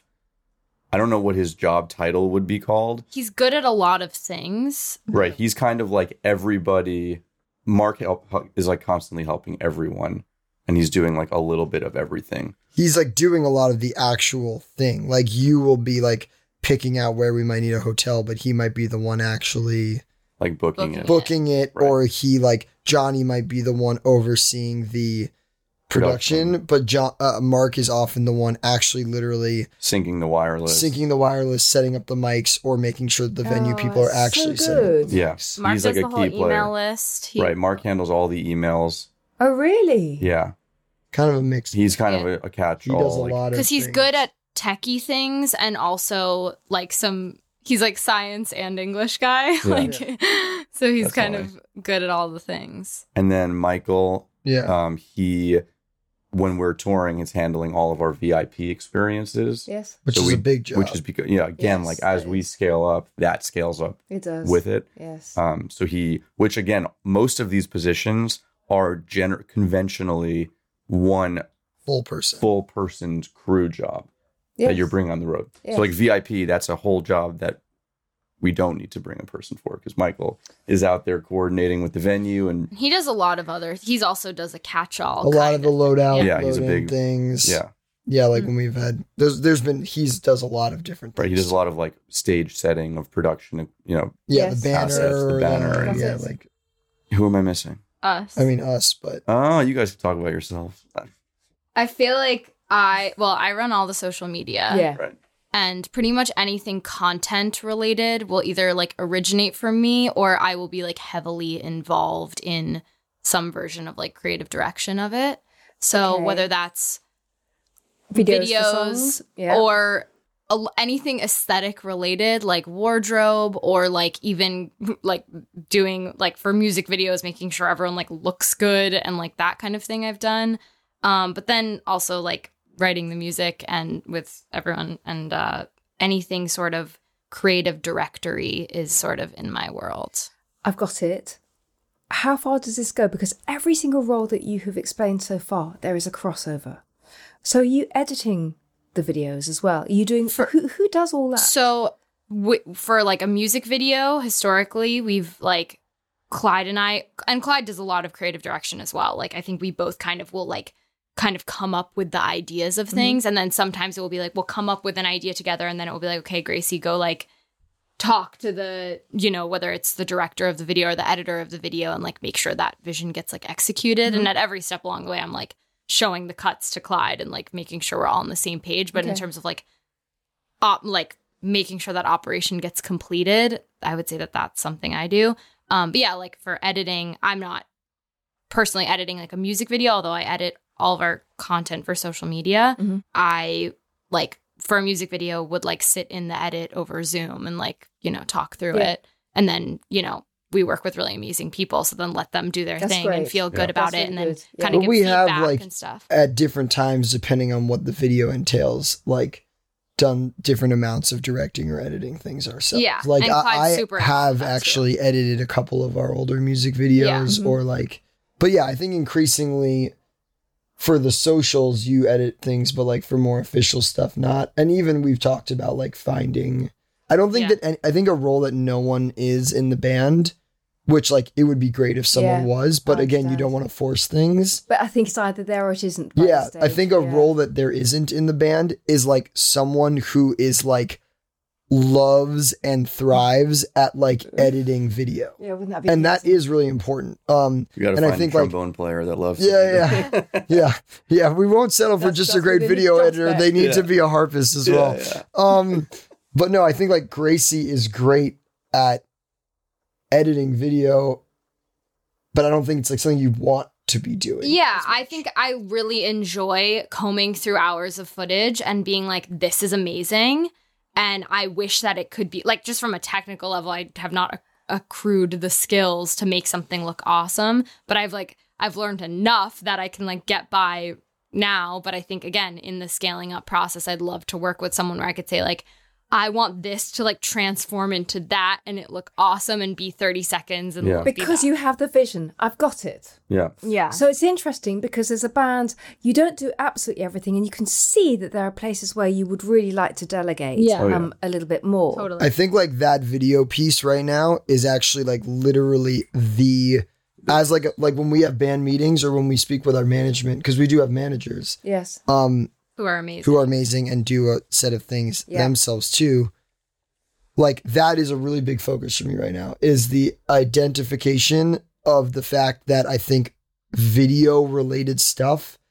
I don't know what his job title would be called. He's good at a lot of things. Right. He's kind of like everybody. Mark help, is like constantly helping everyone, and he's doing like a little bit of everything. He's like doing a lot of the actual thing. Like, you will be like picking out where we might need a hotel, but he might be the one actually Like booking Booking it. it. booking it, Right. or he like Johnny might be the one overseeing the production, Production. but John, uh, Mark is often the one actually literally Syncing the wireless. syncing the wireless, setting up the mics, or making sure that the venue Oh, people are that's so actually setting up good. the Yeah. mics. Mark He's does like the a whole key email player. list. He, Right. Mark handles all the emails. Oh, really? Yeah. Kind of a mix. He's kind Yeah. of a, a He catch-all. does a like- lot of because he's things. good at techie things and also like some he's like science and English guy. like so he's That's kind funny. of good at all the things. And then Michael, Yeah. um, he, when we're touring, is handling all of our V I P experiences. Yes, Which So is we- a big job. Which is because, yeah, again, Yes, like as it we is. scale up, that scales up it does. with it. Yes. Um, so he, which again, most of these positions are gener- conventionally one full person. full person's crew job Yes. that you're bringing on the road. Yes. So like V I P, that's a whole job that we don't need to bring a person for because Michael is out there coordinating with the venue and He does a lot of other he's also does a catch-all. A lot of the loadout, Yeah, he's a load-in big- things. yeah, Yeah, like when we've had there's there's been he's does a lot of different things. right. He does a lot of like stage setting of production. You know, Yeah, Yes. the banner, Assets, the banner, uh, and- yeah, That's it. like who am I missing? us. I mean us, but Oh, you guys can talk about yourselves. I feel like I well, I run all the social media. yeah. Right. And pretty much anything content related will either like originate from me or I will be like heavily involved in some version of like creative direction of it. So Okay. whether that's Videos, for videos songs. Yeah. or a- anything aesthetic related like wardrobe or like even like doing like for music videos making sure everyone like looks good and like that kind of thing I've done. Um, but then also like writing the music and with everyone and uh, anything sort of creative directory is sort of in my world. I've got it. How far does this go? Because every single role that you have explained so far, there is a crossover. So are you editing the videos as well? Are you doing For- who who does all that? So w- for like a music video, historically, we've like Clyde and I, and Clyde does a lot of creative direction as well. Like I think we both kind of will like kind of come up with the ideas of things. And then sometimes it will be like, we'll come up with an idea together and then it will be like, okay, Gracie, go like talk to the, you know, whether it's the director of the video or the editor of the video and like make sure that vision gets like executed. And at every step along the way, I'm like showing the cuts to Clyde and like making sure we're all on the same page. But in Okay. terms of like, op- like making sure that operation gets completed, I would say that that's something I do. Um, but yeah, like for editing, I'm not personally editing like a music video, although I edit all of our content for social media. Mhm. I like for a music video would like sit in the edit over Zoom and like, you know, talk through Yeah. it. And then, you know, we work with really amazing people. So then let them do their That's thing great. and feel Yeah. good about That's it. And really then good. Yeah. kind of But give we have, feedback like, and stuff. at different times, depending on what the video entails, like done different amounts of directing or editing things ourselves. Yeah, Like and I, Clyde's I super have involved in that, actually edited a couple of our older music videos Mhm. or like, but yeah, I think increasingly for the socials, you edit things, but like for more official stuff, not. And even we've talked about like finding, I don't think Yeah. that, any, I think a role that no one is in the band, which like it would be great if someone Yeah, was, but I again, you understand. don't want to force things. But I think it's either there or it isn't. by Yeah, this I stage. think a Yeah. role that there isn't in the band is like someone who is like loves and thrives at like editing video. Yeah, wouldn't that be And that amazing? is really important. Um You got to And I find think, a like- trombone player that loves. to do yeah, that. yeah. yeah. Yeah, we won't settle for That's- just a that's great within video his job editor. spec. They need to Yeah. be a harpist as Yeah, well. yeah. Um but no, I think like Gracie is great at editing video, but I don't think it's like something you want to be doing. Yeah, as I much. think I really enjoy combing through hours of footage and being like, this is amazing. And I wish that it could be like just from a technical level, I have not ac- accrued the skills to make something look awesome. But I've like, I've learned enough that I can like get by now. But I think again, in the scaling up process, I'd love to work with someone where I could say like, I want this to like transform into that and it look awesome and be thirty seconds and Yeah. be because that. you have the vision. I've got it. Yeah. yeah. So it's interesting because as a band, you don't do absolutely everything, and you can see that there are places where you would really like to delegate Yeah. Oh, yeah. um, a little bit more. Totally. I think like that video piece right now is actually like literally the as like like when we have band meetings or when we speak with our management, because we do have managers Yes. um Who are amazing. who are amazing and do a set of things Yeah. themselves too. Like that is a really big focus for me right now is the identification of the fact that I think video related stuff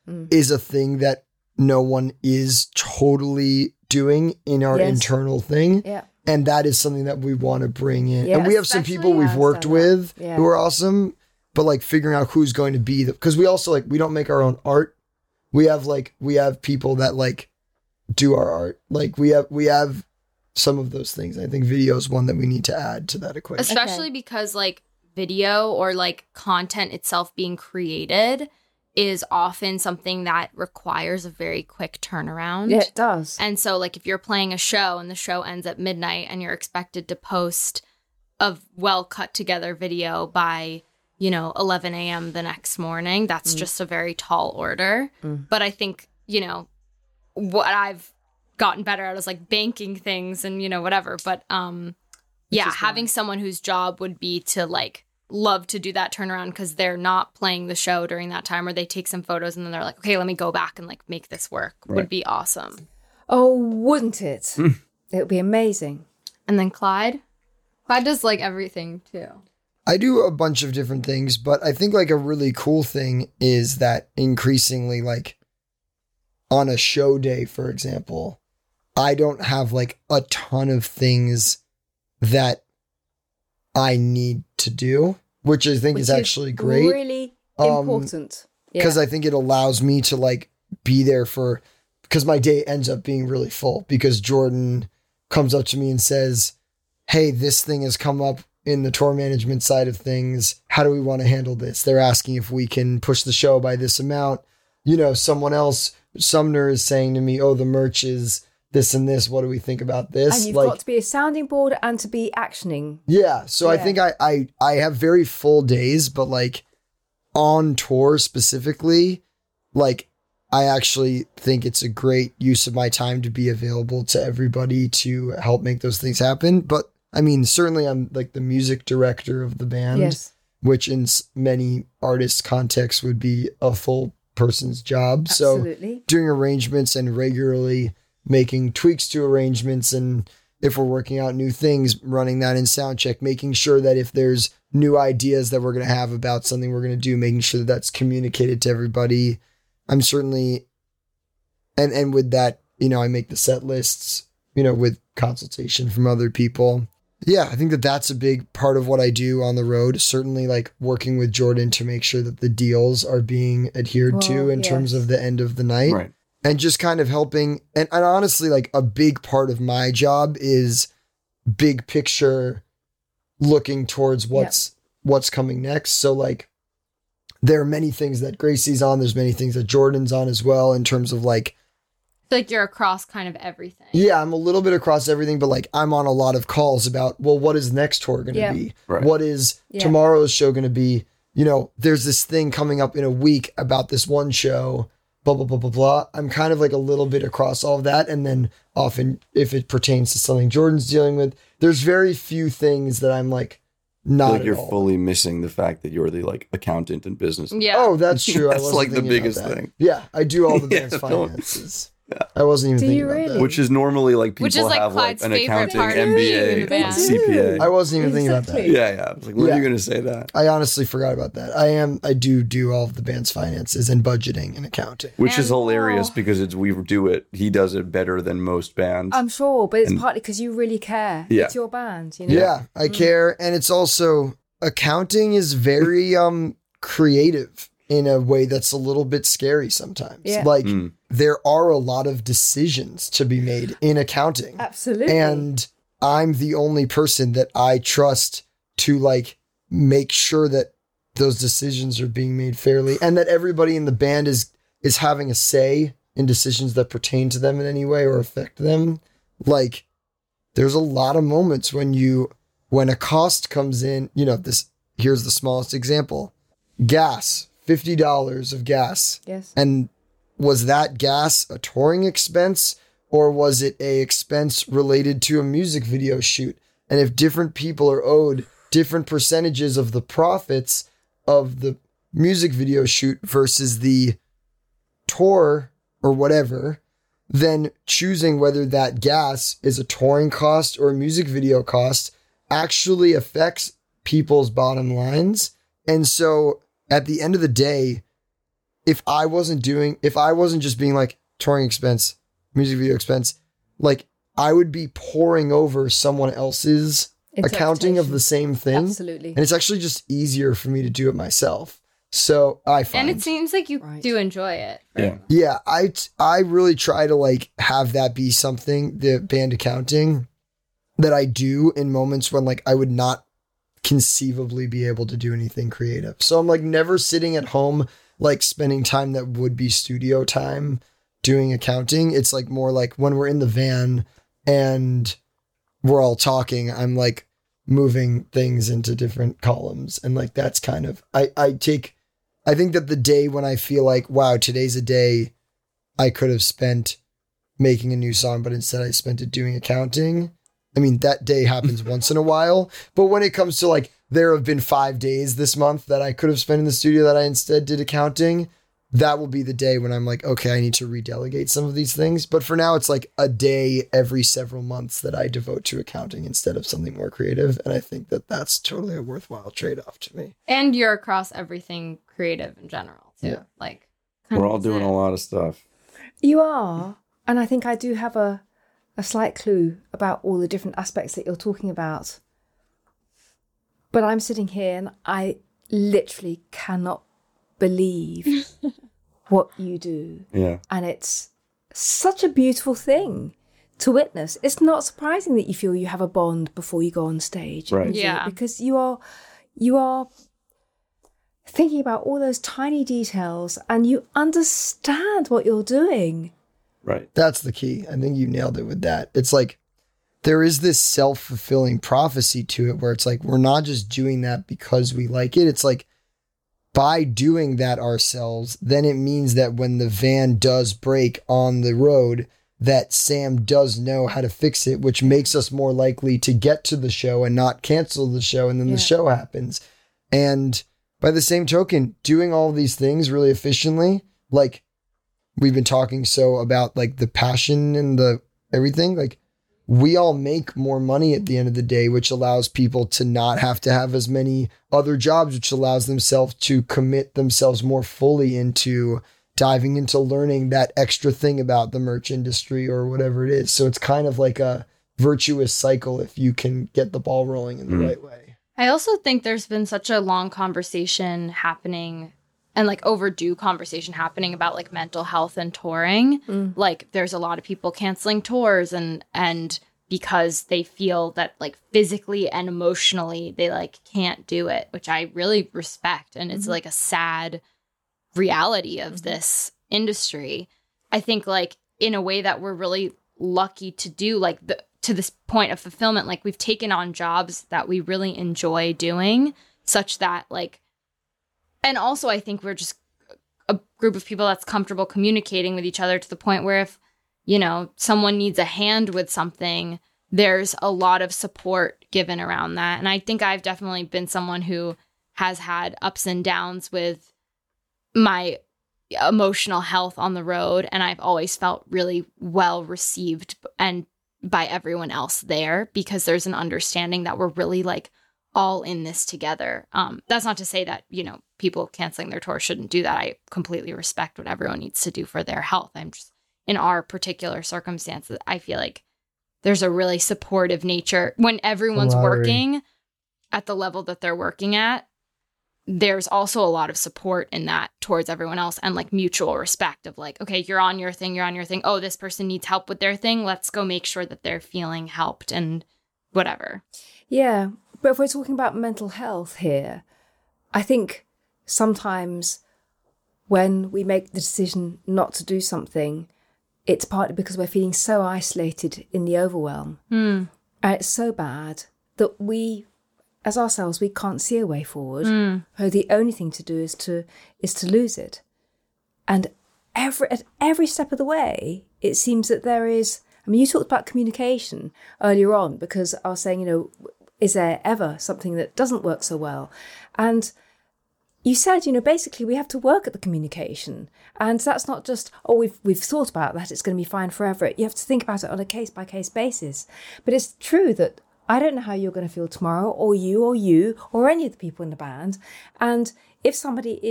Mm. is a thing that no one is totally doing in our Yes. internal thing. Yeah. And that is something that we want to bring in. Yeah, and we have some people especially- we've I worked understand with that. Yeah. who are awesome, but like figuring out who's going to be the, because we also like, we don't make our own art. We have like, we have people that like do our art. Like we have, we have some of those things. I think video is one that we need to add to that equation. Especially because like video or like content itself being created is often something that requires a very quick turnaround. Yeah, it does. And so like if you're playing a show and the show ends at midnight and you're expected to post a well cut together video by, you know, eleven a.m. the next morning, that's Mm. just a very tall order. Mm. But I think, you know, what I've gotten better at is like banking things and, you know, whatever. But um yeah, is having fine. someone whose job would be to like love to do that turnaround because they're not playing the show during that time, or they take some photos and then they're like, okay, let me go back and like make this work, Right. would be awesome. Oh, wouldn't it? It would be amazing. And then Clyde, Clyde does like everything too. I do a bunch of different things, but I think like a really cool thing is that increasingly, like on a show day, for example, I don't have like a ton of things that I need to do, which I think Which is actually great. Really Um, important. Yeah. Because I think it allows me to like be there for, because my day ends up being really full because Jordan comes up to me and says, hey, this thing has come up in the tour management side of things. How do we want to handle this? They're asking if we can push the show by this amount. You know, someone else, Sumner is saying to me, oh, the merch is this and this. What do we think about this? and you've like, got to be a sounding board and to be actioning. yeah. So I Yeah. think I, I, I have very full days, but like on tour specifically, like I actually think it's a great use of my time to be available to everybody to help make those things happen. But I mean, certainly I'm like the music director of the band, Yes. which in s- many artists' contexts would be a full person's job. So Absolutely. doing arrangements and regularly making tweaks to arrangements, and if we're working out new things, running that in sound check, making sure that if there's new ideas that we're going to have about something we're going to do, making sure that that's communicated to everybody. I'm certainly, and, and with that, you know, I make the set lists, you know, with consultation from other people. Yeah, I think that that's a big part of what I do on the road. Certainly like working with Jordan to make sure that the deals are being adhered to Well, in terms yes. of the end of the night. Right. And just kind of helping. And, and honestly, like a big part of my job is big picture looking towards what's what's coming next. So like there are many things that Gracie's on. There's many things that Jordan's on as well in terms of like, I feel like you're across kind of everything. yeah, I'm a little bit across everything, but like I'm on a lot of calls about, well, what is next tour going to Yeah. be? Right. What is Yeah. tomorrow's show going to be? You know, there's this thing coming up in a week about this one show, blah, blah, blah, blah, blah. I'm kind of like a little bit across all of that. And then often if it pertains to something Jordan's dealing with, there's very few things that I'm like, I feel not like at you're all. fully missing the fact that you're the like accountant and business. Yeah. Oh, that's true. I That's, wasn't like, the thinking about biggest that. thing. Yeah, I do all the Yeah, band's no. finances. I wasn't even Do thinking you about really? that. Which is normally like people Which is, like, have like Clyde's an favorite accounting, part of M B being in A, the band. C P A. I wasn't even thinking about that. Exactly. Yeah, yeah. I was like, when Yeah. are you going to say that? I honestly forgot about that. I am. I do do all of the band's finances and budgeting and accounting. Which is And- hilarious oh. because it's we do it. He does it better than most bands. I'm sure, but it's And- partly because you really care. Yeah. It's your band, you know? Yeah, I care, and it's also accounting is very um creative in a way that's a little bit scary sometimes. Yeah. Like Mm. there are a lot of decisions to be made in accounting. Absolutely. And I'm the only person that I trust to like make sure that those decisions are being made fairly and that everybody in the band is is having a say in decisions that pertain to them in any way or affect them. Like there's a lot of moments when you when a cost comes in, you know, this here's the smallest example. Gas, fifty dollars of gas. yes. And was that gas a touring expense or was it a expense related to a music video shoot? And if different people are owed different percentages of the profits of the music video shoot versus the tour or whatever, then choosing whether that gas is a touring cost or a music video cost actually affects people's bottom lines. And so at the end of the day, if I wasn't doing, if I wasn't just being like touring expense, music video expense, like I would be pouring over someone else's accounting of the same thing. Absolutely. And it's actually just easier for me to do it myself. So I find. And it seems like you Right. do enjoy it. Yeah. Yeah, I, I really try to like have that be something, the band accounting, that I do in moments when like I would not conceivably be able to do anything creative. So I'm like never sitting at home, like spending time that would be studio time doing accounting. It's like more like when we're in the van and we're all talking, I'm like moving things into different columns. And like, that's kind of, I, I take, I think that the day when I feel like, wow, today's a day I could have spent making a new song, but instead I spent it doing accounting. I mean, that day happens once in a while, but when it comes to like, there have been five days this month that I could have spent in the studio that I instead did accounting, that will be the day when I'm like, okay, I need to redelegate some of these things. But for now, it's like a day every several months that I devote to accounting instead of something more creative. And I think that that's totally a worthwhile trade-off to me. And you're across everything creative in general, too. Yeah. Like, We're all doing a lot of stuff. You are. And I think I do have a, a slight clue about all the different aspects that you're talking about. But I'm sitting here and I literally cannot believe what you do. Yeah. And it's such a beautiful thing to witness. It's not surprising that you feel you have a bond before you go on stage. Right. is it? Yeah. Because you are, you are thinking about all those tiny details and you understand what you're doing. Right. That's the key. I think you nailed it with that. It's like there is this self-fulfilling prophecy to it where it's like we're not just doing that because we like it. It's like by doing that ourselves, then it means that when the van does break on the road, that Sam does know how to fix it, which makes us more likely to get to the show and not cancel the show. And then Yeah. the show happens. And by the same token, doing all these things really efficiently, like we've been talking so about like the passion and the everything, like we all make more money at the end of the day, which allows people to not have to have as many other jobs, which allows themselves to commit themselves more fully into diving into learning that extra thing about the merch industry or whatever it is. So it's kind of like a virtuous cycle if you can get the ball rolling in the Mm. right way. I also think there's been such a long conversation happening and like overdue conversation happening about like mental health and touring. Mm. Like there's a lot of people canceling tours and and because they feel that like physically and emotionally they like can't do it, which I really respect. And it's Mhm. like a sad reality of Mhm. this industry. I think like in a way that we're really lucky to do, like the to this point of fulfillment, like we've taken on jobs that we really enjoy doing such that like, and also I think we're just a group of people that's comfortable communicating with each other to the point where if, you know, someone needs a hand with something, there's a lot of support given around that. And I think I've definitely been someone who has had ups and downs with my emotional health on the road. And I've always felt really well received and by everyone else there because there's an understanding that we're really like all in this together. Um, that's not to say that, you know, people canceling their tour shouldn't do that. I completely respect what everyone needs to do for their health. I'm just, in our particular circumstances, I feel like there's a really supportive nature when everyone's Camaraderie. working at the level that they're working at. There's also a lot of support in that towards everyone else and like mutual respect of like, okay, you're on your thing, you're on your thing. Oh, this person needs help with their thing. Let's go make sure that they're feeling helped and whatever. Yeah, but if we're talking about mental health here, I think sometimes when we make the decision not to do something, it's partly because we're feeling so isolated in the overwhelm. Hmm. And it's so bad that we, as ourselves, we can't see a way forward. Mm. So the only thing to do is to is to lose it. And every at every step of the way, it seems that there is. I mean, you talked about communication earlier on because I was saying, you know, is there ever something that doesn't work so well? And you said, you know, basically we have to work at the communication. And that's not just, oh, we've we've thought about that, it's going to be fine forever. You have to think about it on a case-by-case basis. But it's true that I don't know how you're going to feel tomorrow, or you, or you, or any of the people in the band. And if somebody is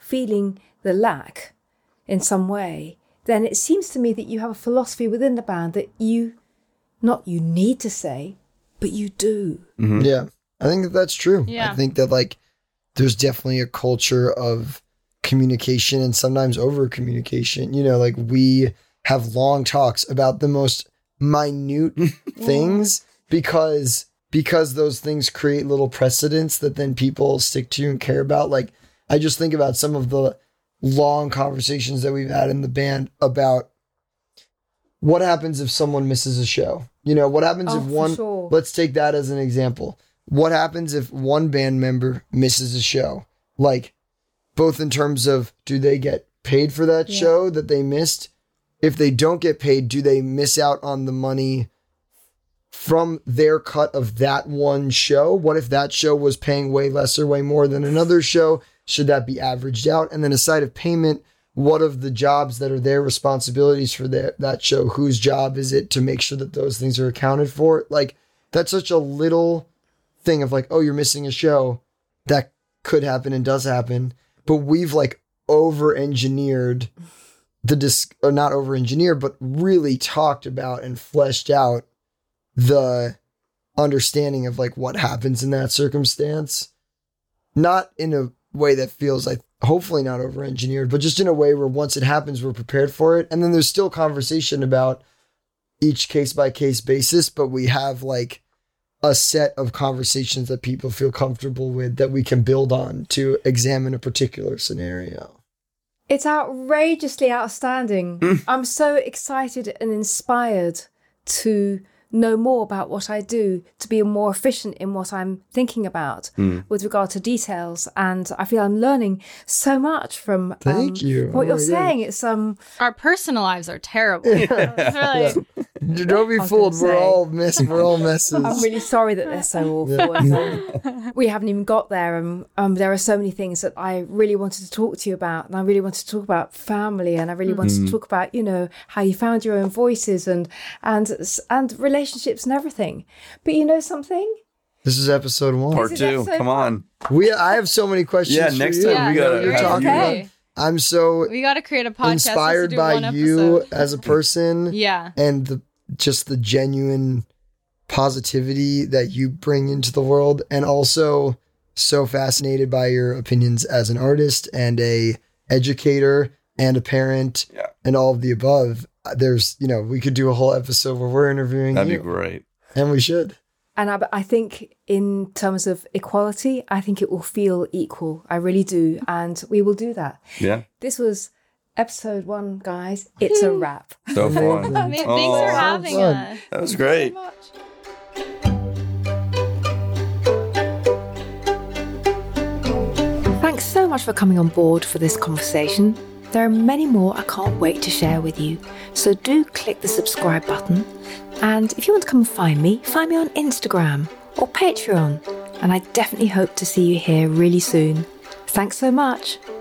feeling the lack in some way, then it seems to me that you have a philosophy within the band that you, not you need to say, but you do. Mm-hmm. Yeah, I think that that's true. Yeah. I think that like there's definitely a culture of communication and sometimes over communication. You know, like we have long talks about the most minute things because because those things create little precedents that then people stick to and care about. Like I just think about some of the long conversations that we've had in the band about what happens if someone misses a show. You know, what happens Oh, if for one, sure. let's take that as an example. What happens if one band member misses a show? Like, both in terms of, do they get paid for that Yeah. show that they missed? If they don't get paid, do they miss out on the money from their cut of that one show? What if that show was paying way less or way more than another show? Should that be averaged out? And then aside of payment, what of the jobs that are their responsibilities for their, that show? Whose job is it to make sure that those things are accounted for? Like, that's such a little thing of like, oh, you're missing a show. That could happen and does happen. But we've like over-engineered the disc, or not over-engineered, but really talked about and fleshed out the understanding of like what happens in that circumstance. Not in a way that feels like, hopefully not over-engineered, but just in a way where once it happens, we're prepared for it. And then there's still conversation about each case-by-case basis, but we have like a set of conversations that people feel comfortable with that we can build on to examine a particular scenario. It's outrageously outstanding. I'm so excited and inspired to know more about what I do, to be more efficient in what I'm thinking about Mm. with regard to details. And I feel I'm learning so much from um, Thank you. what Oh you're my saying. It's um, Our personal lives are terrible. It's really, Don't be I was fooled. gonna We're say. all mess. We're all messes. I'm really sorry that they're so awful. And, um, we haven't even got there. And um, there are so many things that I really wanted to talk to you about. And I really wanted to talk about family. And I really wanted to talk about, you know, how you found your own voices and and and relationships and everything. But you know something? This is episode one. Part Is it two. episode Come on. We. I have so many questions. Yeah, for next you. time yeah, we gotta You're have talking you. about- okay. I'm so We got to create a podcast just to inspired do by one you episode. as a person. Yeah. And the just the genuine positivity that you bring into the world, and also so fascinated by your opinions as an artist and a educator and a parent Yeah. and all of the above. There's, you know, we could do a whole episode where we're interviewing That'd you, be great. and we should. And I, I think in terms of equality, I think it will feel equal. I really do. And we will do that. Yeah. This was episode one, guys. It's a wrap. So fun. I mean, thanks Oh, for having fun. us. That was great. Thanks so much for coming on board for this conversation. There are many more I can't wait to share with you. So do click the subscribe button. And if you want to come and find me, find me on Instagram or Patreon. And I definitely hope to see you here really soon. Thanks so much.